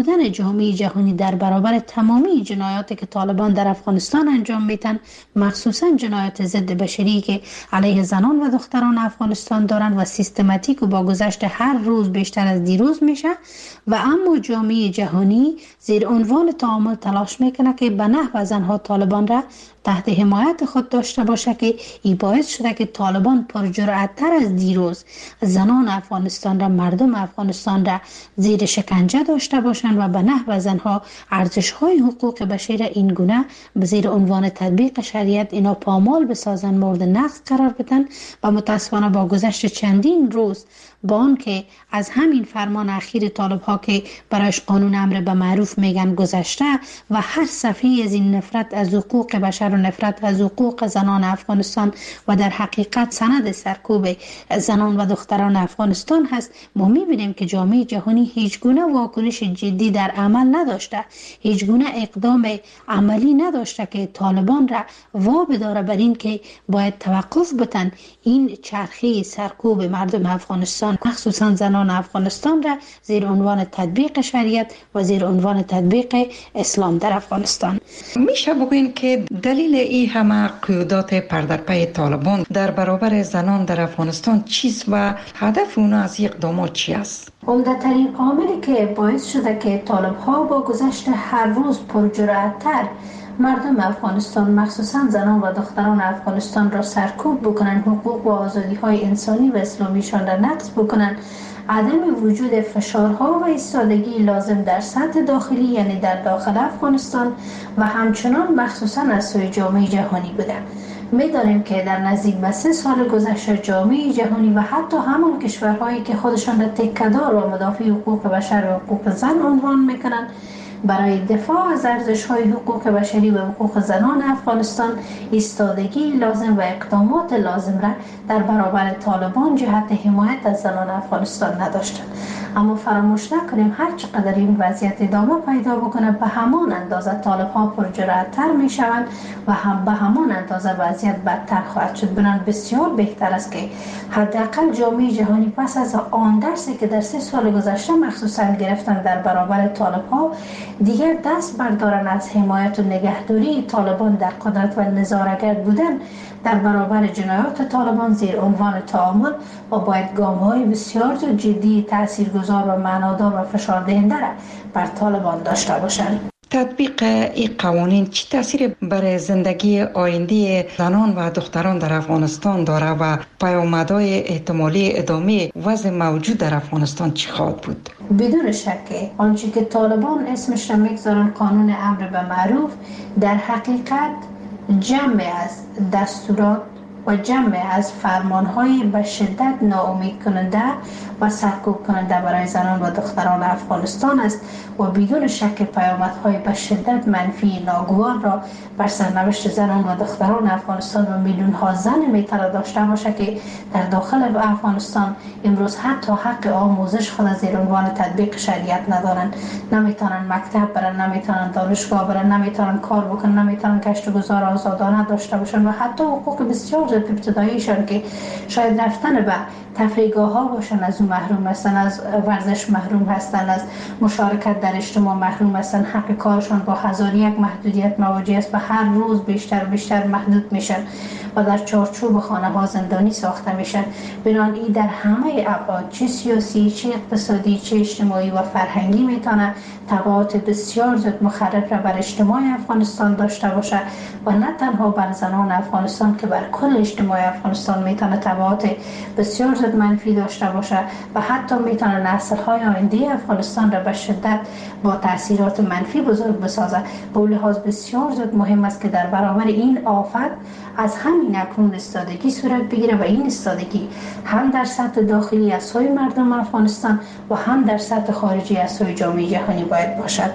بودن جامعه جهانی در برابر تمامی جنایاتی که طالبان در افغانستان انجام میتن، مخصوصا جنایات ضد بشری که علیه زنان و دختران افغانستان دارن و سیستماتیک و با گذشت هر روز بیشتر از دیروز میشه و اما جامعه جهانی زیر عنوان تعامل تلاش میکنه که به نحو زنها طالبان را تحت حمایت خود داشته باشه که این باعث شده که طالبان پرجرأت‌تر از دیروز زنان افغانستان را، مردم افغانستان را زیر شکنجه داشته باشند و به نحو زنها ارزش‌های حقوق بشر این گونه به زیر عنوان تطبیق شریعت اینا پامال بسازن، مورد نقض قرار بدن و متاسفانه با گذشت چندین روز با آن که از همین فرمان اخیر طالب ها که برایش قانون امر به معروف میگن گذشته و هر صفحه از این نفرت از حقوق بشر و نفرت از حقوق زنان افغانستان و در حقیقت سند سرکوب زنان و دختران افغانستان هست، ما میبینیم که جامعه جهانی هیچ گونه واکنش جدی در عمل نداشته، هیچ گونه اقدام عملی نداشته که طالبان را وابه داره بر این که باید توقف بتن این چرخه سرکوب مردم افغانستان مخصوصا زنان افغانستان را زیر عنوان تطبیق شریعت و زیر عنوان تطبیق اسلام در افغانستان. میشه بگوین که دلیل این همه قیودات پردرپی طالبان در برابر زنان در افغانستان چیست و هدف اونا از اقدامات چی است؟ عمده‌ترین عاملی که باعث شده که طالب ها با گذشت هر روز پرجرأت‌تر مردم افغانستان مخصوصا زنان و دختران افغانستان را سرکوب بکنن، حقوق و آزادی های انسانی و اسلامیشان را نقض بکنن، عدم وجود فشارها و ایستادگی لازم در سطح داخلی یعنی در داخل افغانستان و همچنان مخصوصا از سوی جامعه جهانی بوده. می‌دانیم که در نزدیک به سه سال گذشته جامعه جهانی و حتی همان کشورهایی که خودشان را تکه‌دار و مدافع حقوق بشر و حقوق زن عنوان می‌کنند برای دفاع از ارزش‌های حقوق بشری و حقوق زنان افغانستان ایستادگی لازم و اقدامات لازم را در برابر طالبان جهت حمایت از زنان افغانستان نداشتند. اما فراموش نکنیم هر چقدر این وضعیت ادامه پیدا بکنه به همان اندازه طالب‌ها پرجرأت‌تر می‌شوند و هم به همان اندازه وضعیت بدتر خواهد شد. بنابراین بسیار بهتر است که حداقل جامعه جهانی پس از آن درسی که در سه سال گذشته مخصوصا گرفتن در برابر طالب‌ها دیگر دست بردارن از حمایت و نگهداری طالبان در قدرت و نظاره‌گر بودن در برابر جنایات طالبان زیر عنوان تعامل و باید گام‌های بسیار جدی تاثیرگذار و معنادار و فشاردهنده را بر طالبان داشته باشند. تطبیق این قوانین چی تاثیر بر زندگی آینده زنان و دختران در افغانستان داره و پیامدهای احتمالی ادامه وضع موجود در افغانستان چی خواهد بود؟ بدون شک آنچه که طالبان اسمش را میگذارن قانون امر به معروف در حقیقت جمع از دستورات و جمع از فرمانهای به شدت ناامید کننده و سرکوب کننده برای زنان و دختران افغانستان است و بدون شک پیامدهای به شدت منفی ناگوار را بر سرنوشت زنان و دختران افغانستان و میلیون ها زن میتونه داشته باشه که در داخل افغانستان امروز حتی حق آموزش خود زیر عنوان تطبیق شریعت ندارن، نمیتونن مکتب برن، نمیتونن دانشگاه برن، نمیتونن کار بکنن، نمیتونن گشت و گذار آزادانه داشته باشن و حتی حقوق بسیار ابتداییشان که شاید رفتن به تفریحگاه ها باشن از اون محروم هستن، از ورزش محروم هستن، از مشارکت در اجتماع محروم هستن، حق کارشان با هزار یک محدودیت مواجه است و هر روز بیشتر و بیشتر محدود میشن و در چارچوب خانه ها زندانی ساخته میشن. بنابراین در همه ابعاد چه سیاسی، چه اقتصادی، چه اجتماعی و فرهنگی میتونه تبعات بسیار زیاد مخرب را بر اجتماع افغانستان داشته باشه و نه تنها بر زنان افغانستان که بر کل اجتماع افغانستان میتونه تبعات بسیار زیاد منفی داشته باشه و حتی میتونه نسل‌های آینده افغانستان را به شدت با تاثیرات منفی بزرگ بسازه. به لحاظ بسیار زیاد مهم است که در برابر این آفت از همین اکنون ایستادگی صورت بگیره و این ایستادگی هم در سطح داخلی از سوی مردم افغانستان و هم در سطح خارجی از سوی جامعه جهانی باید باشد.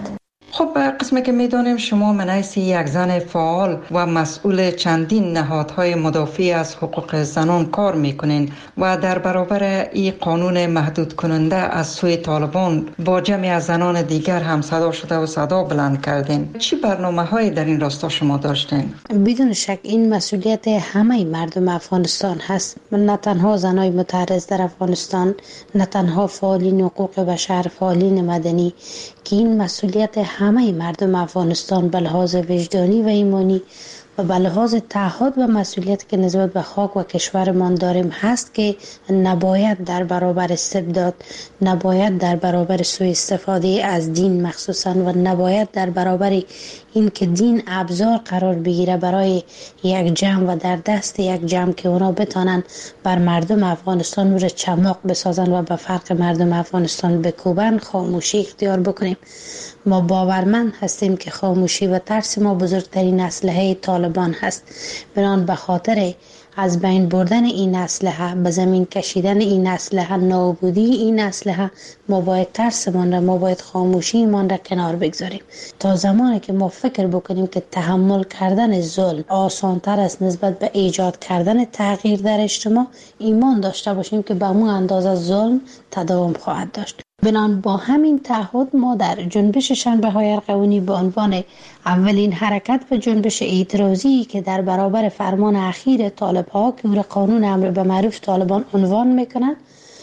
خب قسمی که میدانیم شما من حیث یک زن فعال و مسئول چندین نهادهای مدافع از حقوق زنان کار میکنین و در برابر این قانون محدود کننده از سوی طالبان با جمعی از زنان دیگر هم صدا شده و صدا بلند کردین. چی برنامه های در این راستا شما داشتین؟ بدون شک این مسئولیت همه مردم افغانستان هست، نه تنها زنای متعرض در افغانستان، نه تنها فعالین حقوق بشر، فعالین مدنی، که این مسئولیت همه مردم افغانستان به لحاظ وجدانی و ایمانی و به لحاظ تعهد و مسئولیت که نسبت به خاک و کشورمان داریم هست که نباید در برابر استبداد، نباید در برابر سوء استفاده از دین مخصوصا و نباید در برابر این که دین ابزار قرار بگیره برای یک جمع و در دست یک جمع که اونا بتانن بر مردم افغانستان رو چماق بسازن و به فرق مردم افغانستان بکوبن، خاموشی اختیار بکنیم. ما باورمند هستیم که خاموشی و ترس ما بزرگترین اسلحه طالبان هست. بنان به خاطر از بین بردن این اسلحه، به زمین کشیدن این اسلحه، نابودی این اسلحه، ما باید ترسمان را، ما باید خاموشیمان را کنار بگذاریم تا زمانی که ما فکر بکنیم که تحمل کردن ظلم آسانتر است نسبت به ایجاد کردن تغییر در اجتماع، ایمان داشته باشیم که به همون اندازه ظلم تداوم خواهد داشت. بنان با همین تعهد ما در جنبش شنبه های ارغوانی به عنوان اولین حرکت و جنبش اعتراضی که در برابر فرمان اخیر طالب ها که او قانون امر به معروف طالبان عنوان میکنند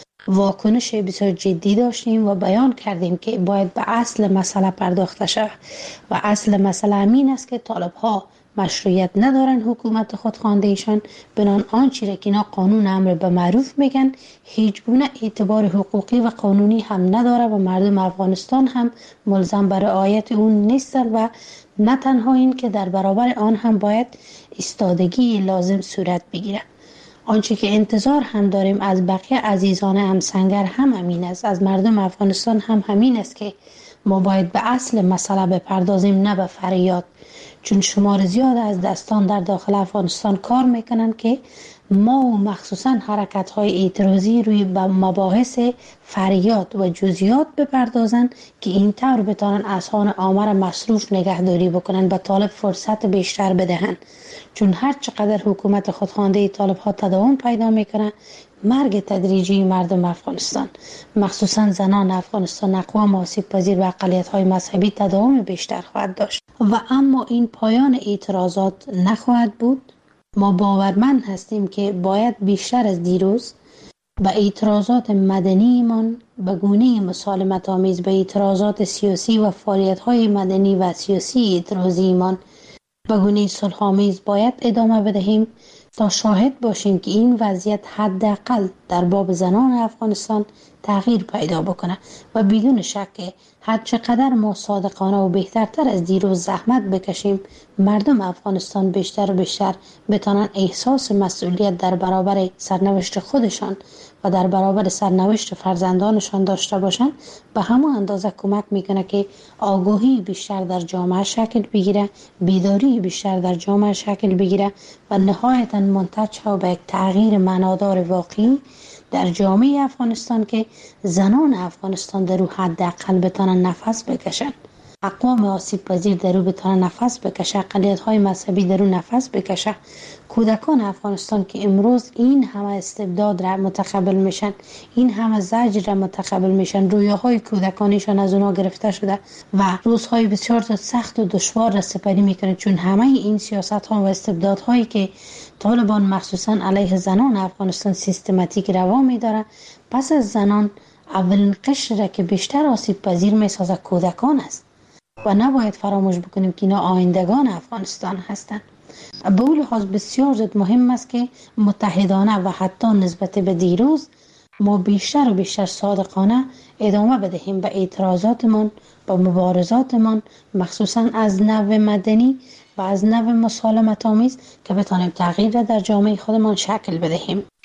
واکنش بسیار جدی داشتیم و بیان کردیم که باید به اصل مسئله پرداخته شود و اصل مسئله امین است که طالب ها مشروعیت ندارن حکومت خودخوانده ایشان، بنان آنچه را که اینا قانون امر به معروف میگن هیچ گونه اعتبار حقوقی و قانونی هم نداره و مردم افغانستان هم ملزم به رعایت اون نیستن و نه تنها این که در برابر آن هم باید ایستادگی لازم صورت بگیره. آنچه که انتظار هم داریم از بقیه عزیزان همسنگر هم همین است، از مردم افغانستان هم همین است که ما باید به اصل مسئله بپردازیم نه به فریاد، چون شمار زیاد از دستان در داخل افغانستان کار میکنن که ما و مخصوصا حرکت های اعتراضی روی مباحث فریاد و جزئیات بپردازن که این طور بتانن اذهان عامه را مصروف نگهداری بکنن، به طالب فرصت بیشتر بدهن، چون هر چقدر حکومت خودخوانده طالب ها تداوم پیدا میکنه مرگ تدریجی مردم افغانستان مخصوصا زنان افغانستان، اقوام آسیب پذیر و اقلیت های مذهبی تداوم بیشتر خواهد داشت و اما این پایان اعتراضات نخواهد بود. ما باورمند هستیم که باید بیشتر از دیروز به اعتراضات مدنیمان به گونه مسالمت آمیز به اعتراضات سیاسی و فعالیت های مدنی و سیاسی اعتراضیمان به گونه صلح آمیز باید ادامه بدهیم تا شاهد باشیم که این وضعیت حداقل در باب زنان افغانستان تغییر پیدا بکنه و بدون شک هر چقدر ما صادقانه و بهترتر از دیروز زحمت بکشیم مردم افغانستان بیشتر و بیشتر بتانن احساس مسئولیت در برابر سرنوشت خودشان و در برابر سرنوشت فرزندانشان داشته باشند، به همون اندازه کمک میکنه که آگاهی بیشتر در جامعه شکل بگیره، بیداری بیشتر در جامعه شکل بگیره و نهایتا منتج ها به یک تغییر معنادار واقعی در جامعه افغانستان که زنان افغانستان در او حداقل بتانن نفس بکشن، اقوام آسیب پذیر در او بتانن نفس بکشه، اقلیت های مذهبی در او نفس بکشه، کودکان افغانستان که امروز این همه استبداد را متقبل میشن، این همه زجر را متقبل میشن، رویاهای کودکانشان از اونا گرفته شده و روزهای بسیار سخت و دشوار را سپری میکنه، چون همه این سیاست ها و استبداد هایی که طالبان مخصوصا علیه زنان افغانستان سیستماتیک روا میداره، پس از زنان اولین قشر را که بیشتر آسیب پذیر میسازه کودکان است و نباید فراموش بکنیم که اینا آیندگان افغانستان هستند. به اون لحاظ بسیار زیاد مهم است که متحدانه و حتی نسبت به دیروز ما بیشتر و بیشتر صادقانه ادامه بدهیم به اعتراضاتمان، به مبارزاتمان، مخصوصا از نوع مدنی و از نوع مسالمت آمیز که بتانیم تغییر را در جامعه خودمان شکل بدهیم.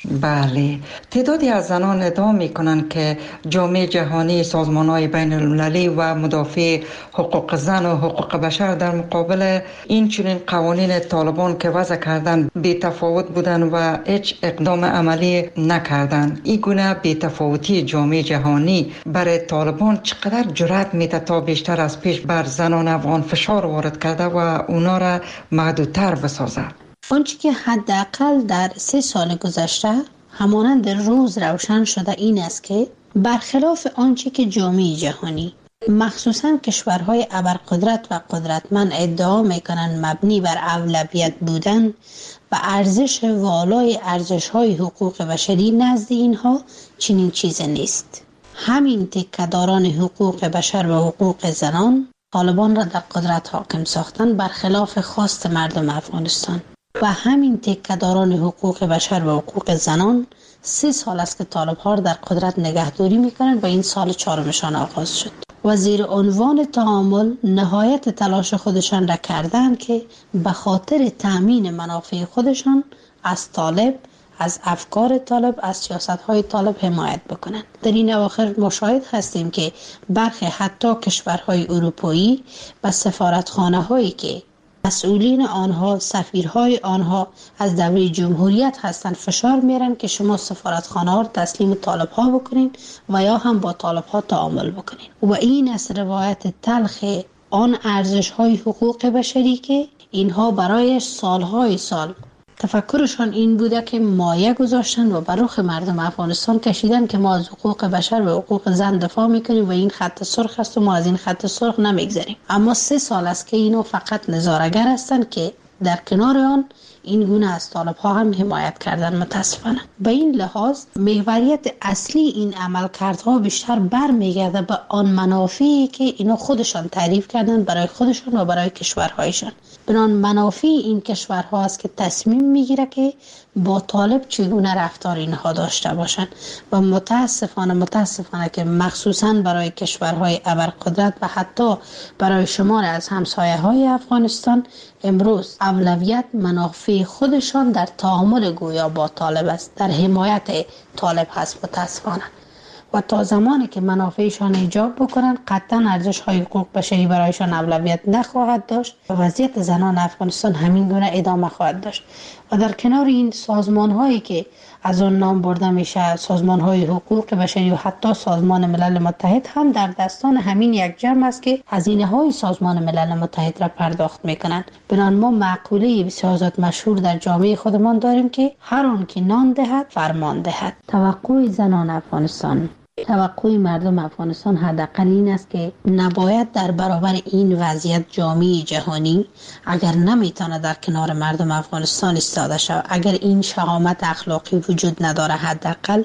بله، تعدادی از زنان ادعا میکنند که جامعه جهانی، سازمان‌های بین المللی و مدافع حقوق زن و حقوق بشر در مقابل این چنین قوانین طالبان که وضع کردن بی تفاوت بودن و هیچ اقدام عملی نکردن. این گونه بی تفاوتی جامعه جهانی برای طالبان چقدر جرأت میده تا بیشتر از پیش بر زنان افغان فشار وارد کرده و اونا را محدودتر بسازه؟ آنچه که حداقل در سه سال گذشته همانند روز روشن شده این است که برخلاف آنچه که جامعه جهانی مخصوصا کشورهای ابرقدرت و قدرتمند ادعا میکنند مبنی بر اولویت بودن و ارزش والای ارزش‌های حقوق بشری، نزد اینها چنین چیزی نیست. همین تکه‌داران حقوق بشر و حقوق زنان طالبان را در قدرت حاکم ساختن برخلاف خواست مردم افغانستان و همین تکه‌داران حقوق بشر و حقوق زنان سه سال است که طالب‌ها در قدرت نگهداری میکنند و این سال چهارمشان آغاز شد و زیر عنوان تعامل نهایت تلاش خودشان را کردند که به خاطر تأمین منافع خودشان از طالب، از افکار طالب، از سیاست‌های طالب حمایت بکنند. در این اواخر مشاهد هستیم که برخی حتی کشورهای اروپایی و سفارتخانه‌هایی که مسئولین آنها، سفیرهای آنها از دوره جمهوریت هستند فشار میرن که شما سفارتخانه ها رو تسلیم طالب ها بکنین و یا هم با طالب ها تعامل بکنین و این از روایت تلخ آن ارزش های حقوق بشری که اینها برای سالهای سال تفکرشان این بوده که مایه گذاشتن و بر رخ مردم افغانستان کشیدن که ما از حقوق بشر و حقوق زن دفاع میکنیم و این خط سرخ است و ما از این خط سرخ نمیگذریم. اما سه سال است که اینو فقط نظاره‌گر هستند که در کنار آن این گونه از طالب ها هم حمایت کردن. متاسفانه به این لحاظ محوریت اصلی این عملکردها بیشتر برمیگرده به آن منافعی که اینا خودشان تعریف کردن برای خودشان و برای کشورهایشان. بنان منافع این کشورها است که تصمیم میگیره که با طالب چگونه رفتار اینها داشته باشند و متاسفانه متاسفانه که مخصوصا برای کشورهای ابرقدرت و حتی برای شمار از همسایه های افغانستان امروز اولویت منافع خودشان در تعامل گویا با طالب است، در حمایت طالب هست. متاسفانه و تا زمانی که منافعشان ایجاب بکنن قطعا ارزش های حقوق بشری برایشان اولویت نخواهد داشت و وضعیت زنان افغانستان همین گونه ادامه خواهد داشت. و در کنار این سازمان هایی که از آن نام برده میشه، سازمان های حقوق بشری و حتی سازمان ملل متحد هم در دستان همین یک جمع است که هزینه های سازمان ملل متحد را پرداخت میکنند. بنان ما مقوله بسیار زیاد مشهور در جامعه خودمان داریم که هر آن که نان دهد فرمان دهد. توقع زنان افغانستان، توقع مردم افغانستان حداقل این است که نباید در برابر این وضعیت جامعه جهانی اگر نمیتونه در کنار مردم افغانستان ایستاده شود، اگر این شهامت اخلاقی وجود نداره، حداقل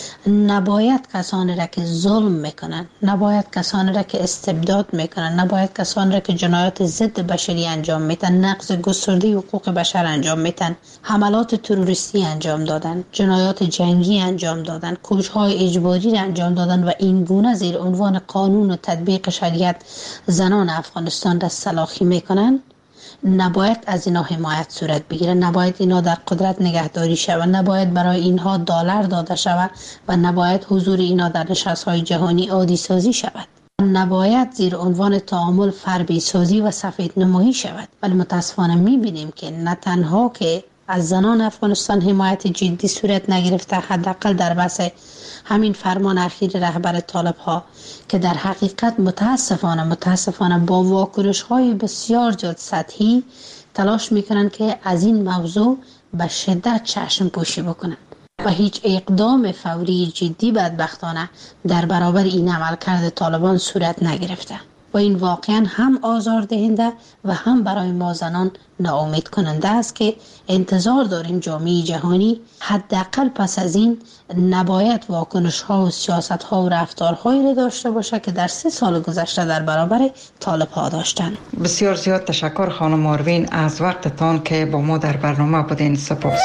نباید کسانی را که ظلم میکنن، نباید کسانی را که استبداد میکنن، نباید کسانی را که جنایات ضد بشری انجام میدن، نقض گسترده حقوق بشر انجام میدن، حملات تروریستی انجام دادن، جنایات جنگی انجام دادن، کشتارهای اجباری را انجام دادن و این گونه زیر عنوان قانون و تطبیق شریعت زنان افغانستان را سلاخی میکنن، نباید از اینا حمایت صورت بگیره، نباید اینا در قدرت نگهداری شود، نباید برای اینها دلار داده شود و نباید حضور اینا در نشست‌های جهانی عادی سازی شود، نباید زیر عنوان تعامل فربی سازی و سفید نمایی شود. ولی متاسفانه میبینیم که نه تنها که از زنان افغانستان حمایت جدی صورت نگرفته، حداقل در بحث همین فرمان اخیر رهبر طالب ها که در حقیقت متاسفانه متاسفانه با واکنش های بسیار زیاد سطحی تلاش میکنن که از این موضوع به شدت چشم پوشی بکنن و هیچ اقدام فوری جدی بدبختانه در برابر این عملکرد طالبان صورت نگرفته و این واقعا هم آزاردهنده و هم برای ما زنان ناامید کننده است که انتظار داریم جامعه جهانی حداقل پس از این نباید واکنش ها و سیاست ها و رفتارهایی را داشته باشه که در سه سال گذشته در برابر طالب ها داشتن. بسیار زیاد تشکر خانم آروین از وقتتان که با ما در برنامه بودین. سپاس.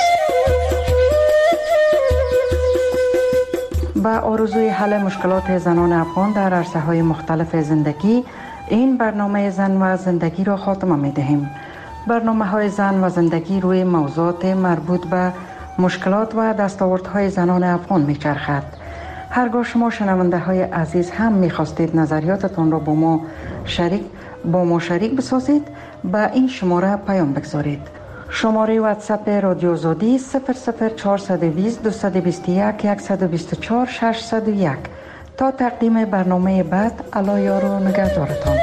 با آرزوی حل مشکلات زنان افغان در عرصه‌های مختلف زندگی، این برنامه زن و زندگی را خاتمه می‌دهیم. برنامه‌های زن و زندگی روی موضوعات مربوط به مشکلات و دستاوردهای زنان افغان میچرخد. هرگاه شما شنونده های عزیز هم میخواستید نظریاتتان را با ما شریک با ما شریک بسازید، با این شماره پیام بگذارید. شماره واتساپ رادیو آزادی صفر صفر چهارصد و بیست دویست و بیست و یک صد و بیست و چهار ششصد و یک. تا تقدیم برنامه بعد، الله یار و نگهدارتان.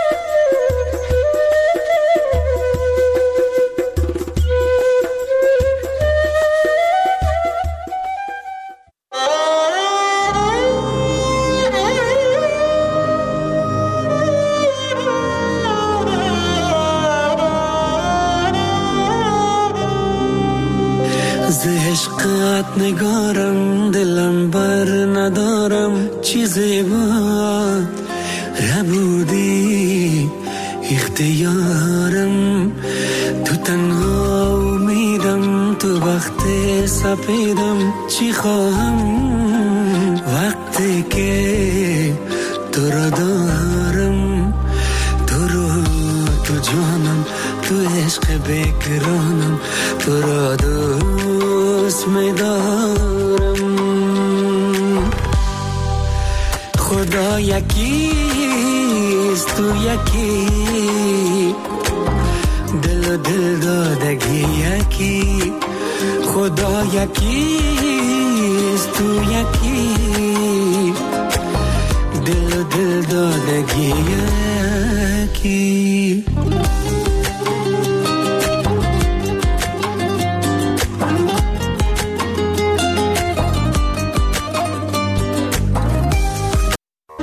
نگارم دلم بر ندارم چیزی بود ربودی اختیارم تو تنها میرم تو وقت سپیدم چی خواهم وقتی که تو را دارم تو رو تو جانم تو عشق بکرانم تو را دوست می‌دارم خدا یکیست تو یکی دل و دل دادگی یکی خدا یکیست تو یکی دل و دل دادگی یکی